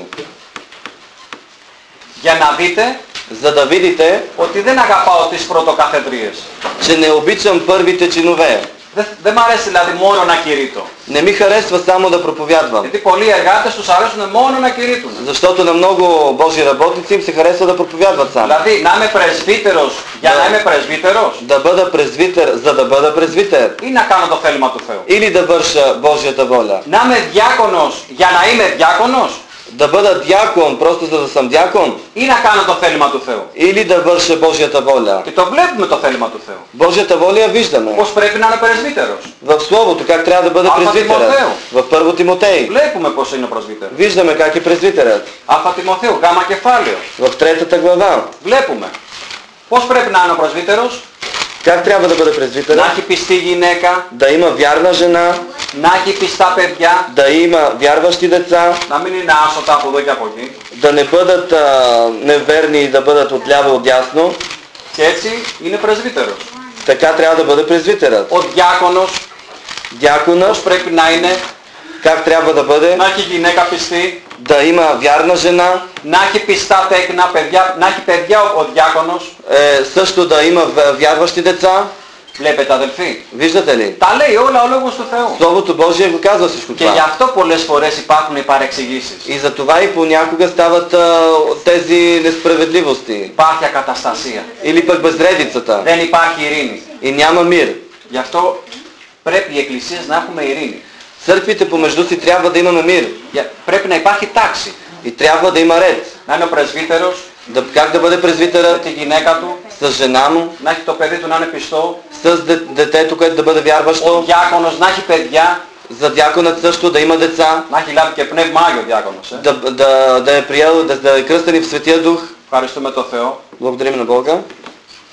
Για να δείτε за да видите, ότι δεν αγαπάω τις πρωτοκαθεδρίες. че не обичам първите чинове. Δεν, δεν μ' αρέσει δηλαδή μόνο να κηρύττω. Не ми харесва само да проповядвам. Γιατί πολλοί εργάτες τους αρέσουν μόνο να κηρύττουν. Защото на много Божии работници им се харесва да проповядват само. Δηλαδή να είμαι πρεσβύτερος για να είμαι πρεσβύτερος Да бъда презвитер, за да бъда презвитер. ή να κάνω το θέλημα του Θεού. Или да върша Божията воля. Να είμαι διάκονος για να είμαι διάκονος Да бъда дякон, просто за да съм дякон. ή να κάνω το θέλημα του Θεού. Или да върша Божията воля. Και το βλέπουμε το θέλημα του Θεού. Божията воля я виждаме. Πώς πρέπει να είναι πρεσβύτερος. В Словото как трябва да бъде Алфа презвитерът. Тимоθέου. В Първо Тимотей. Βλέπουμε πώς είναι ο πρεσβύτερος. Виждаме как е презвитерът. Αλφα Τιμοθέου, γάμα κεφάλαιο. В третата глава. Βλέπουμε. Πώς πρέπει να είναι ο πρεσβύτερος. Как трябва да бъде Να презвитерът? έχει πιστή γυναίκα, Да има вярна жена, να έχει πιστά παιδιά, да има вярващи деца, να μην είναι άσωτα από εδώ και από εκεί. да не бъдат а, неверни и да бъдат отляво отдясно. Και έτσι είναι πρεσβύτερος. Така трябва да бъде презвитерът. Ο διάκονος, Дяконът, πώς πρέπει να είναι, как трябва да бъде? να έχει γυναίκα πιστή, Да има вярна жена, να έχει πιστά τέκνα, παιδιά, να έχει παιδιά ο, ο διάκονος. е, също да има в- вярващи деца. Βλέπετε αδελφοί. Виждате ли? Τα λέει όλα ο Λόγος του Θεού. Словото Божие го казва всичко Και γι' това. αυτό πολλές φορές υπάρχουν οι παρεξηγήσεις. И за това и понякога стават а, тези несправедливости. Υπάρχει ακαταστασία. Или пък безредицата. Δεν υπάρχει ειρήνη. И няма мир. Γι' αυτό πρέπει οι εκκλησίες να έχουμε ειρήνη. Църквите помежду си трябва да имаме мир. Για- Πρέπει να υπάρχει τάξη. И трябва да има ред. Να είναι ο πρεσβύτερος Да, как да бъде με презвитърът? τη γυναίκα του, С жена му, να έχει το παιδί του να είναι πιστό, с де- детето, което да бъде ο вярващо. διάκονος να έχει παιδιά, За дяконът също да има деца. να έχει λάβει και πνεύμα Άγιο διάκονος. Ε. Да, да, да е приел, да, да е кръстен в Светия Дух. Ευχαριστούμε τον Θεό. Благодарим на Бога.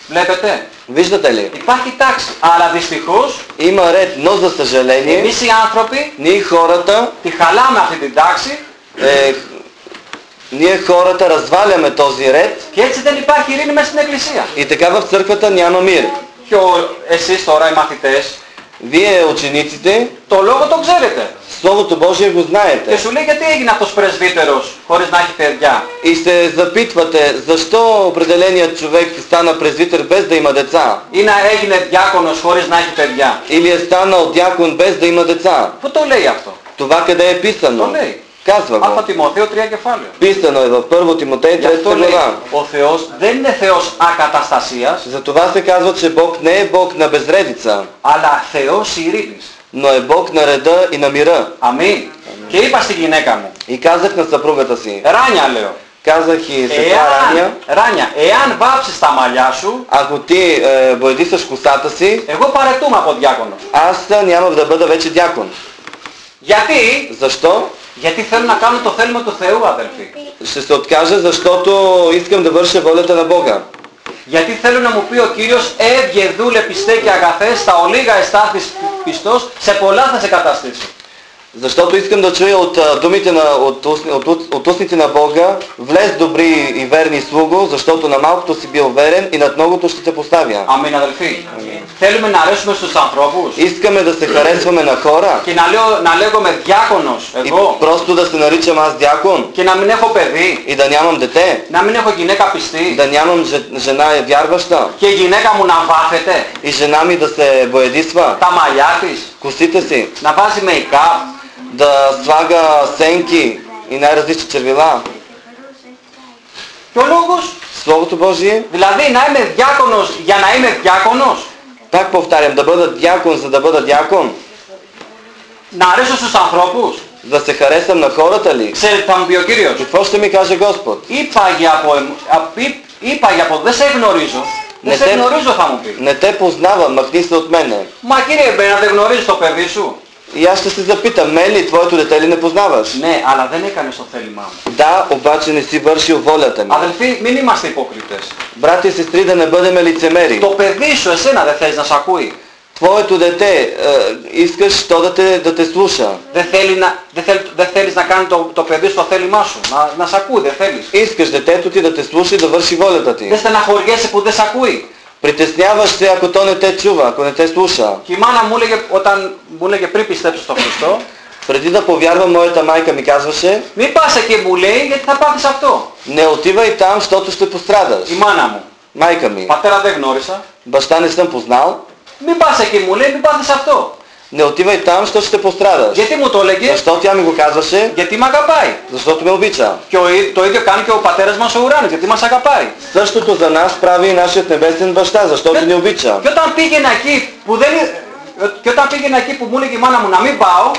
Βλέπετε. Виждате ли? Υπάρχει τάξη. Αλλά δυστυχώς Има ред, но за съжаление, εμείς οι άνθρωποι ние хората, τη χαλάμε αυτή την τάξη е, ние хората разваляме този ред και έτσι δεν υπάρχει ειρήνη μέσα στην εκκλησία. и така в църквата няма мир. Και ο, εσείς τώρα οι μαθητές, Вие, учениците, το λόγο το ξέρετε. Словото Божие го Και знаете. σου λέει γιατί έγινε αυτός πρεσβύτερος χωρίς να έχει παιδιά. И се запитвате, защо определеният човек стана презвитер без да има деца? Ή να έγινε διάκονος χωρίς να έχει παιδιά. Или е станал дякон без да има деца? Πού το λέει αυτό? Това къде е Το писано? λέει. Казва Α го. Τιμоθέο τρία κεφάλαιο. Πисано е в първо Тимотей Γι' αυτό трета λέει, глава. ο Θεός δεν είναι Θεός ακαταστασίας, Затова се казва, че Бог не е Бог на безредица, αλλά Θεός ειρήνης. но е Бог на реда и на мира. Αμήν. Και είπα στη γυναίκα μου, И казах на съпругата си, Ράνια λέω, казах и сестра εάν, Раня, Ράνια, εάν βάψεις τα μαλλιά σου, ако ти е, боядисаш косата си, εγώ παρετούμε από διάκονος. аз няма да бъда вече дякон. Γιατί? Защо? Γιατί θέλω να κάνω το θέλημα του Θεού, αδελφοί. Ще се откажа, защото искам да върша волята на Бога. Γιατί θέλω να μου πει ο Κύριος, έβγε δούλε πιστέ και αγαθέ, στα ολίγα εστάθης πιστός, σε πολλά θα σε καταστήσω. Защото искам да чуя от а, думите на, от, устни- от, от, от устните на Бога, влез добри и верни слуго, защото на малкото си бил верен и над многото ще те поставя. Αμήν, αδελφοί. Θέλουμε να αρέσουμε στους ανθρώπους Искаме да се харесваме на хора και να, λέω, να λέγομαι διάκονος и εγώ просто да се наричам аз дякон και να μην έχω παιδί, и да нямам дете, να μην έχω γυναίκα πιστή да нямам же- жена вярваща και η γυναίκα μου να βάφεται и жена ми да се боядисва, τα μαλλιά της, косите си, να βάζει make-up. да слага сенки и най-различни червила. Και ο λόγος, Словото Божие, δηλαδή να είμαι διάκονος για να είμαι διάκονος, пак повтарям, да бъда дякон, за да бъда дякон, να αρέσω στους ανθρώπους. да се харесам на хората ли? Ξέρετε, θα μου πει ο Κύριος, Какво ще ми каже Господ? είπα για από, εμ- απ- είπ- είπα για από, δεν σε γνωρίζω, δεν Ναι, σε τε- γνωρίζω θα μου πει. Не те познавам, махни се от мене. Μα κύριε Μπένα, δεν γνωρίζεις το παιδί σου. И аз ще се запитам, мен ли, твоето дете ли не познаваш? Ναι, αλλά δεν έκανες το θέλημά μου. Да, обаче не си вършил волята ми. Αδελφοί, μην είμαστε υποκριτές. Брати и сестри, да не бъдем лицемери. Το παιδί σου, εσένα δεν θέλεις να σ' ακούει. Твоето дете, е, искаш то да те, да те слуша. Δεν, θέλει να, δεν, θέλ, δεν θέλεις να κάνει το, το παιδί σου το θέλημά σου. Να, να σ' ακούει, δεν θέλεις. Искаш детето ти да те слуша и да върши волята ти. Δεν στεναχωριέσαι που δεν σ' ακούει. Притесняваш се, ако то не те чува, ако не те слуша. Και η μάνα μου έλεγε, όταν μου έλεγε πριν πιστέψω στον Χριστό, Преди да повярвам, моята майка ми казваше, μην πας εκεί μου λέει γιατί θα πάθεις αυτό. не отивай там, защото ще пострадаш. Η μάνα μου. Майка ми, Πατέρα δεν γνώρισα. баща не съм познал, Μην πας εκεί μου λέει, μην πάθεις αυτό. не отивай там, защото ще пострадаш. Γιατί μου το έλεγε, Защо тя ми го казваше? γιατί με αγαπάει. Защото ме обича. Και ο, ί- το ίδιο κάνει και ο πατέρας μας ο ουράνιος, γιατί μας αγαπάει. Същото за нас прави и нашият небесен баща, защото ни обича. Και όταν πήγαινα εκεί που δεν εί- και όταν πήγαινα εκεί που μου έλεγε η μάνα μου να μην πάω,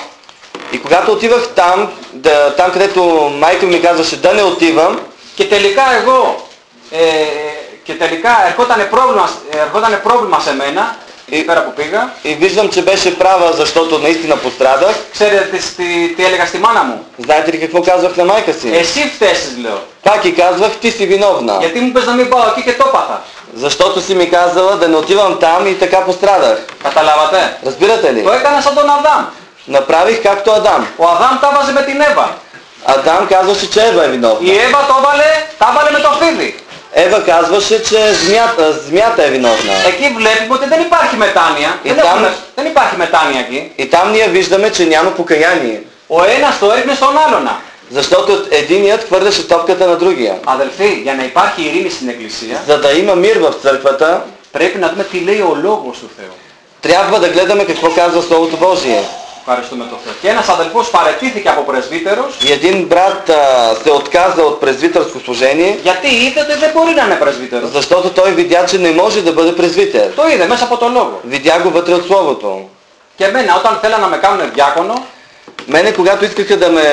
И когато отивах там, да, там където майка ми казваше да не отивам, και τελικά εγώ ε, και τελικά ερχόταν πρόβλημα, ερχόταν πρόβλημα σε μένα, εκεί πέρα που πήγα, и виждам, че беше права, защото наистина пострадах, ξέρετε τι, τι, τι έλεγα στη μάνα μου. знаете ли какво казвах на майка си? Εσύ φταίσεις λέω. Пак и казвах, ти си виновна. Γιατί μου πες να μην πάω εκεί και το έπαθα. Защото си ми казала да не отивам там и така пострадах. Καταλάβατε. Разбирате ли? Το έκανα σαν τον Αδάμ. Направих както Адам. Ο Αδάμ τα βάζε με την Εύα. Адам казваше, че Ева е Η виновна. Εύα το έβαλε, τα έβαλε με το φίδι. Ева казваше, че змията, змията е виновна. Εκεί βλέπουμε ότι δεν υπάρχει μετάνοια. Δεν, Ήταν- έχουμε- δεν υπάρχει μετάνοια εκεί. И там ние виждаме, че няма покаяние. Ο ένας το έριχνε στον άλλονα. Защото единият хвърляше топката на другия. Αδελφοί, για να υπάρχει ειρήνη στην Εκκλησία, За да има мир в църквата, πρέπει να δούμε τι λέει ο Λόγος του Θεού. трябва да гледаме какво казва Словото Божие. Ευχαριστούμε τον Θεό. Και ένας αδελφός παραιτήθηκε από πρεσβύτερος, И един брат а, се отказа от презвитърско служение, γιατί είδε ότι δεν μπορεί να είναι πρεσβύτερος. защото той видя, че не може да бъде презвитер. Το είδε μέσα από τον Λόγο. Видя го вътре от Словото. Και εμένα όταν θέλανε να με κάνουν διάκονο, Мене, когато искаха да ме,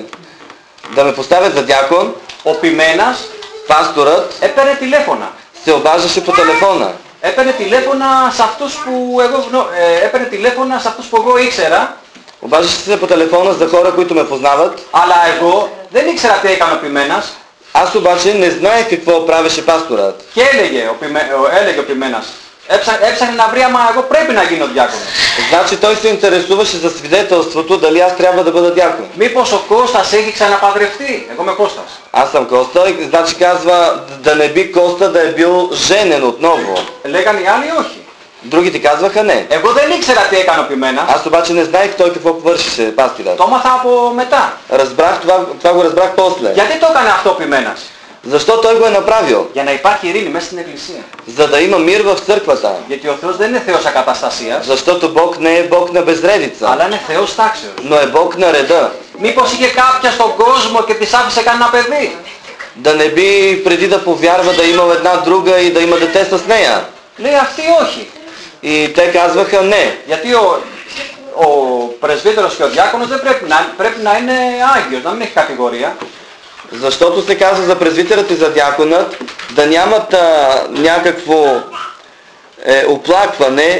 да ме поставят за дякон, ο ποιμένας пасторът έπαιρνε τηλέφωνα. се обаждаше по телефона. Έπαιρνε τηλέφωνα σε αυτούς που εγώ, γνω... ε, έπαιρνε τηλέφωνα σε αυτούς που εγώ ήξερα, Обаждаше се по телефона за хора, които ме познават, αλλά εγώ δεν ήξερα τι έκανε ο ποιμένας. Аз обаче не знаех какво правеше пасторът. Και έλεγε ο, ποιμέ, ο, έλεγε ο ποιμένας, έψα, έψαχνε να βρει άμα εγώ πρέπει να γίνω διάκονος. Значи той се интересуваше за свидетелството, дали аз трябва да бъда дякон. Μήπως ο Κώστας έχει ξαναπαντρευτεί? Εγώ είμαι Κώστας. Аз съм Коста, и значи казва да не би Коста да е бил женен отново. Λέγανε οι άλλοι όχι. Другите казваха не. Εγώ δεν ήξερα τι έκανε ο ποιμένας. Аз обаче не знаех той какво вършеше пастирът. Το έμαθα από μετά. Разбрах това, това го разбрах после. Γιατί το έκανε αυτό ο ποιμένας? Защо той го е направил? Για να υπάρχει ειρήνη μέσα στην εκκλησία. За да има мир в църквата. Γιατί ο Θεός δεν είναι Θεός ακαταστασίας, Защото Бог не е Бог на безредица, αλλά είναι Θεός τάξεως. но е Бог на реда. Μήπως είχε κάποια στον κόσμο και της άφησε κανένα παιδί? Да не би преди да повярва да имал една друга и да има дете с нея. Λέει αυτοί όχι. И те казваха не. Γιατί ο, ο πρεσβύτερος και ο διάκονος δεν πρέπει να, πρέπει να είναι άγιος, να μην έχει κατηγορία. Защото се казва за презвитерът и за дяконът да нямат а, някакво е, оплакване,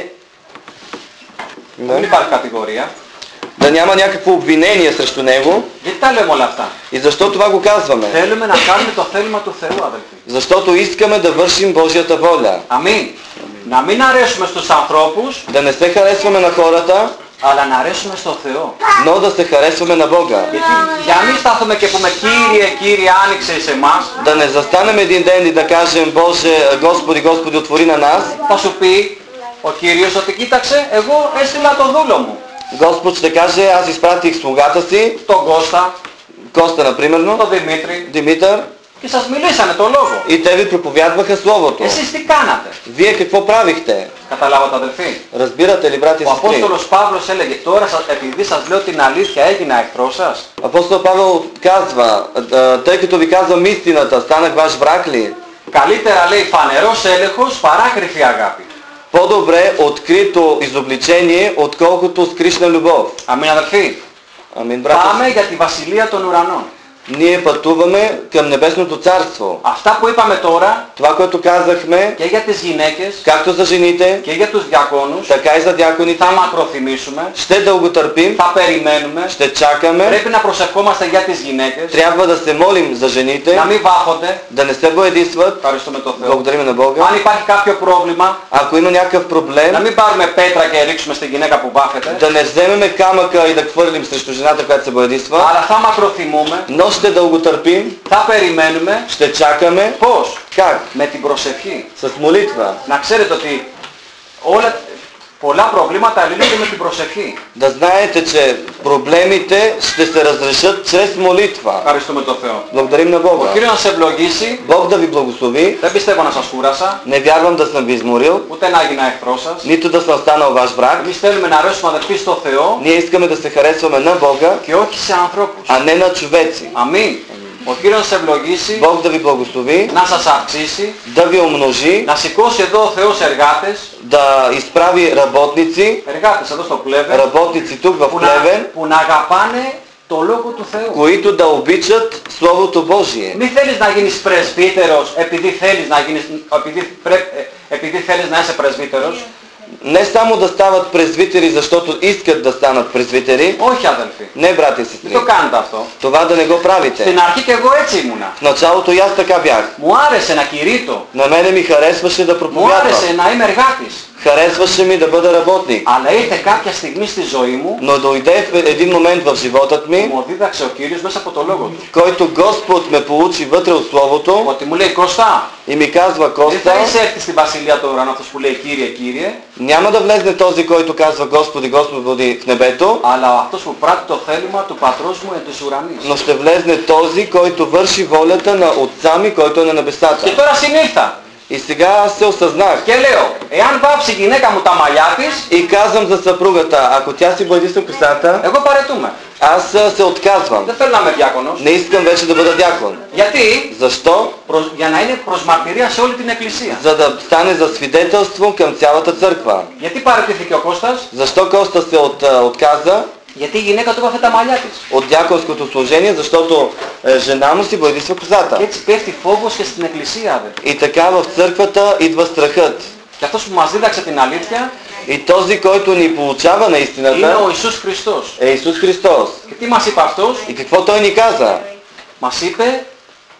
Δεν υπάρχει κατηγορία. да няма някакво обвинение срещу него. Γιατί τα λέμε όλα αυτά? И защо това го казваме? Θέλουμε να κάνουμε το θέλημα του Θεού, αδελφοί. Защото искаме да вършим Божията воля. Αμήν. Να μην αρέσουμε στους ανθρώπους, Да не се харесваме на хората, αλλά να αρέσουμε στο Θεό. но да се харесваме на Бога. Γιατί για να μην στάθουμε και πούμε Κύριε, Κύριε άνοιξε σε εμάς, Да не застанем един ден и да кажем Боже, Господи, Господи, отвори на нас. θα σου πει ο Κύριος ότι κοίταξε, εγώ έστειλα το δούλο μου. Господ ще каже, аз изпратих слугата си, Τον Κώστα, Коста, например, τον Δημήτρη, Димитър, και σας μιλήσανε το λόγο. и те ви проповядваха Словото. Εσείς τι κάνατε? Вие какво правихте? Καταλάβατε, αδελφοί? Разбирате ли, брати и Ο сестри? Απόστολος Παύλος έλεγε, τώρα σας- επειδή σας λέω την αλήθεια έγινα εχθρός σας. Апостол Павел казва, «А, тъй като ви казвам истината, станах ваш враг ли? Καλύτερα λέει φανερός έλεγχος παρά κρυφή αγάπη. По-добре открито изобличение, отколкото скришна любов». Αμήν, αδελφοί. Амин, брати. Πάμε για τη βασιλεία των ουρανών. Ние пътуваме към Небесното царство. Αυτά που είπαμε τώρα Това, което казахме, και για τις γυναίκες както за жените, και για τους διακόνους, така и за дяконите, θα μακροθυμίσουμε, ще дълготърпим, θα περιμένουμε, ще чакаме, πρέπει να προσευχόμαστε για τις γυναίκες, трябва да се молим за жените, να μην βάχονται. да не се боядисват. Ευχαριστούμε τον Θεό. Благодарим на Бога. Αν υπάρχει κάποιο πρόβλημα, Ако има някакъв να проблем, μην πάρουμε πέτρα και ρίξουμε στη γυναίκα που βάφεται, да не вземеме камъка и да хвърлим срещу жената, която се боядисва, αλλά θα μακροθυμούμε, но ще дълготърпим, θα περιμένουμε. ще чакаме. Πώς? Как? Με την προσευχή. С молитва. Να ξέρετε ότι όλα, πολλά προβλήματα λύνονται με την προσευχή. Да знаете, че проблемите ще се разрешат чрез молитва. Ευχαριστούμε τον Θεό. Благодарим на Ο Бога. Κύριος να σε ευλογήσει. Бог да ви благослови. Δεν πιστεύω να σας κούρασα, Не вярвам да съм ви изморил, ούτε να έγινα εχθρός σας. нито да съм станал ваш враг. Εμείς θέλουμε να αρέσουμε αδελφοί στο Θεό Ние искаме да се харесваме на Бога, και όχι σε ανθρώπους. а не на човеци. Αμήν. Ο Κύριος να σε ευλογήσει, Бог да ви благослови, να σας αυξήσει, да ви умножи, να σηκώσει εδώ ο Θεός εργάτες, да изправи работници, εργάτες εδώ στο Πλέβεν, работници тук в που να, Плевен, που να αγαπάνε το Λόγο του Θεού. които да обичат Словото Божие. Μην θέλεις να γίνεις πρεσβύτερος επειδή θέλεις να, γίνεις, επειδή, πρέ, ε, επειδή θέλεις να είσαι πρεσβύτερος. Не само да стават презвитери, защото искат да станат презвитери. Όχι, αδελφοί. Не, брати и Δεν сестри. το κάνετε αυτό. Това да не го правите. Στην αρχή και εγώ έτσι ήμουνα. В началото и аз така бях. Μου άρεσε να κηρύττω. На мене ми харесваше да Μου проповядвам. άρεσε να είμαι εργάτης. Харесваше ми да бъда работник. Αλλά ήρθε κάποια στιγμή στη ζωή μου Но дойде в един момент в живота που ми, μου δίδαξε ο Κύριος μέσα από το Λόγο Του. който Господ ме получи вътре от Словото Ότι μου λέει Κώστα, и ми казва: δεν θα Коста, εισέλθει στην Βασιλεία του Ουρανού αυτός που λέει Κύριε, Κύριε, няма да влезне този, който казва Господи, Господи в небето, αλλά αυτός που πράττει το θέλημα του Πατρός μου εν της ουρανής. но ще влезне този, който върши волята на Отца ми, който е на Και небесата. τώρα συνήλθα И сега аз се осъзнах και λέω, εάν βάψει η γυναίκα μου τα μαλλιά της, и казвам за съпругата: ако тя си бладисва косата, εγώ παρετούμε. аз а, се отказвам. Δεν θέλω να είμαι διάκονος. Не искам вече да бъда дякон. Γιατί? Защо? Προς- για να είναι προς μαρτυρία σε όλη την εκκλησία. За да стане за свидетелство към цялата църква. Γιατί παραιτήθηκε ο Κώστας? Защо Коста се от, а, отказа Γιατί η γυναίκα του βάφε τα μαλλιά της. от дяконското служение? Защото е, жена му си бладисва Και косата. έτσι πέφτει φόβος και στην εκκλησία, αδελφοί. И така в църквата идва страхът. Και αυτός που μας δίδαξε την αλήθεια И този, който ни получава είναι ο наистината, Ιησούς Χριστός. е Исус Христос. Και τι μας είπε αυτός? И какво Той ни каза? Μας είπε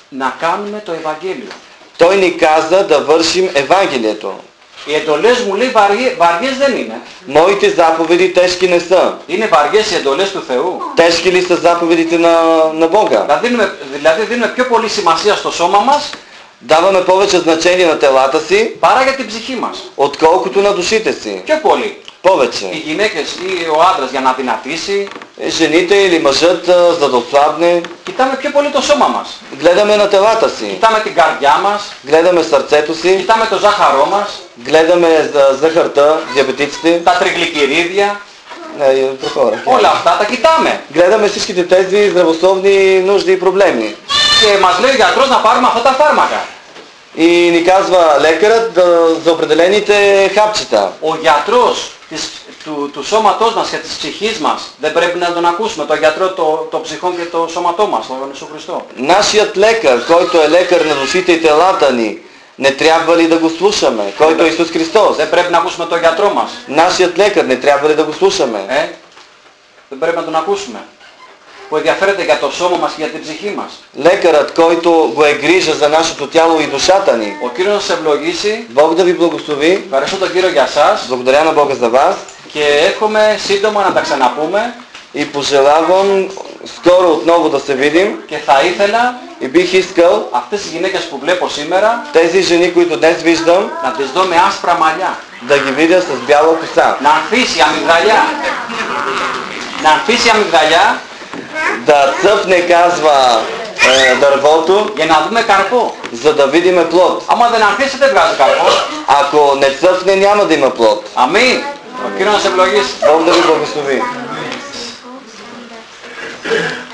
να κάνουμε το Ευαγγέλιο. Той ни каза да вършим Евангелието. Οι εντολές μου λέει βαριέ, βαριές δεν είναι. Моите заповеди тежки не са. Είναι βαριές οι εντολές του Θεού. Тежки ли са заповедите на, на Бога? Δηλαδή δίνουμε, δηλαδή δίνουμε πιο πολύ σημασία στο σώμα μας Даваме повече значение на телата си, παρά για την ψυχή μας. отколкото на душите си. Πιο πολύ. Οι Повече. γυναίκες ή ο άντρας για να δυνατήσει, Жените или мъжът, а, за да отслабне, κοιτάμε πιο πολύ το σώμα μας. гледаме на телата си, Κοιτάμε την καρδιά μας, гледаме сърцето си, κοιτάμε το ζάχαρό μας, гледаме за захарта, диабетиците, τα τριγλικερίδια, е, прохора. όλα αυτά τα κοιτάμε. Гледаме всичките тези здравословни нужди и проблеми. Και μας λέει ο γιατρός να πάρουμε αυτά τα φάρμακα. И ни казва лекарът да, за определените хапчета. Ο γιατρός της, του, του σώματός μας και της ψυχής μας δεν πρέπει να τον ακούσουμε, το γιατρό το, το ψυχών και το σώματό μας, τον Ιησού Χριστό. Нашият лекар, който е лекар на душите и телата ни, не трябва ли да го слушаме? Който е Исус Христос. Δεν πρέπει να ακούσουμε τον γιατρό μας. Нашият лекар, не трябва ли да го слушаме? Ε? Δεν πρέπει να τον ακούσουμε. Που ενδιαφέρεται για το σώμα μας και για την ψυχή μας. Лекарът, който го е грижа за нашето тяло и душата ни. Ο Κύριος να σε ευλογήσει. Бог да ви благослови. Ευχαριστώ τον Κύριο για σας. Благодаря на Бога за вас. Και εύχομαι σύντομα να τα ξαναπούμε. И пожелавам скоро отново да се видим. Και θα ήθελα И бих искал αυτές τις γυναίκες που βλέπω σήμερα тези жени, които днес виждам, να τις δω με άσπρα μαλλιά. да ги видя с бяла коса. Να ανθίσει η αμυγδαλιά. Να ανθίσει η αμυγδαλιά Да цъфне, казва е, дървото, για να δούμε καρπό. за да видиме плод. Άμα δεν ανθίσει δεν βγάζει καρπό. Ако не цъфне, няма да има плод. Αμήν. Ο Κύριος να σε ευλογήσει. Бог да ви благослови.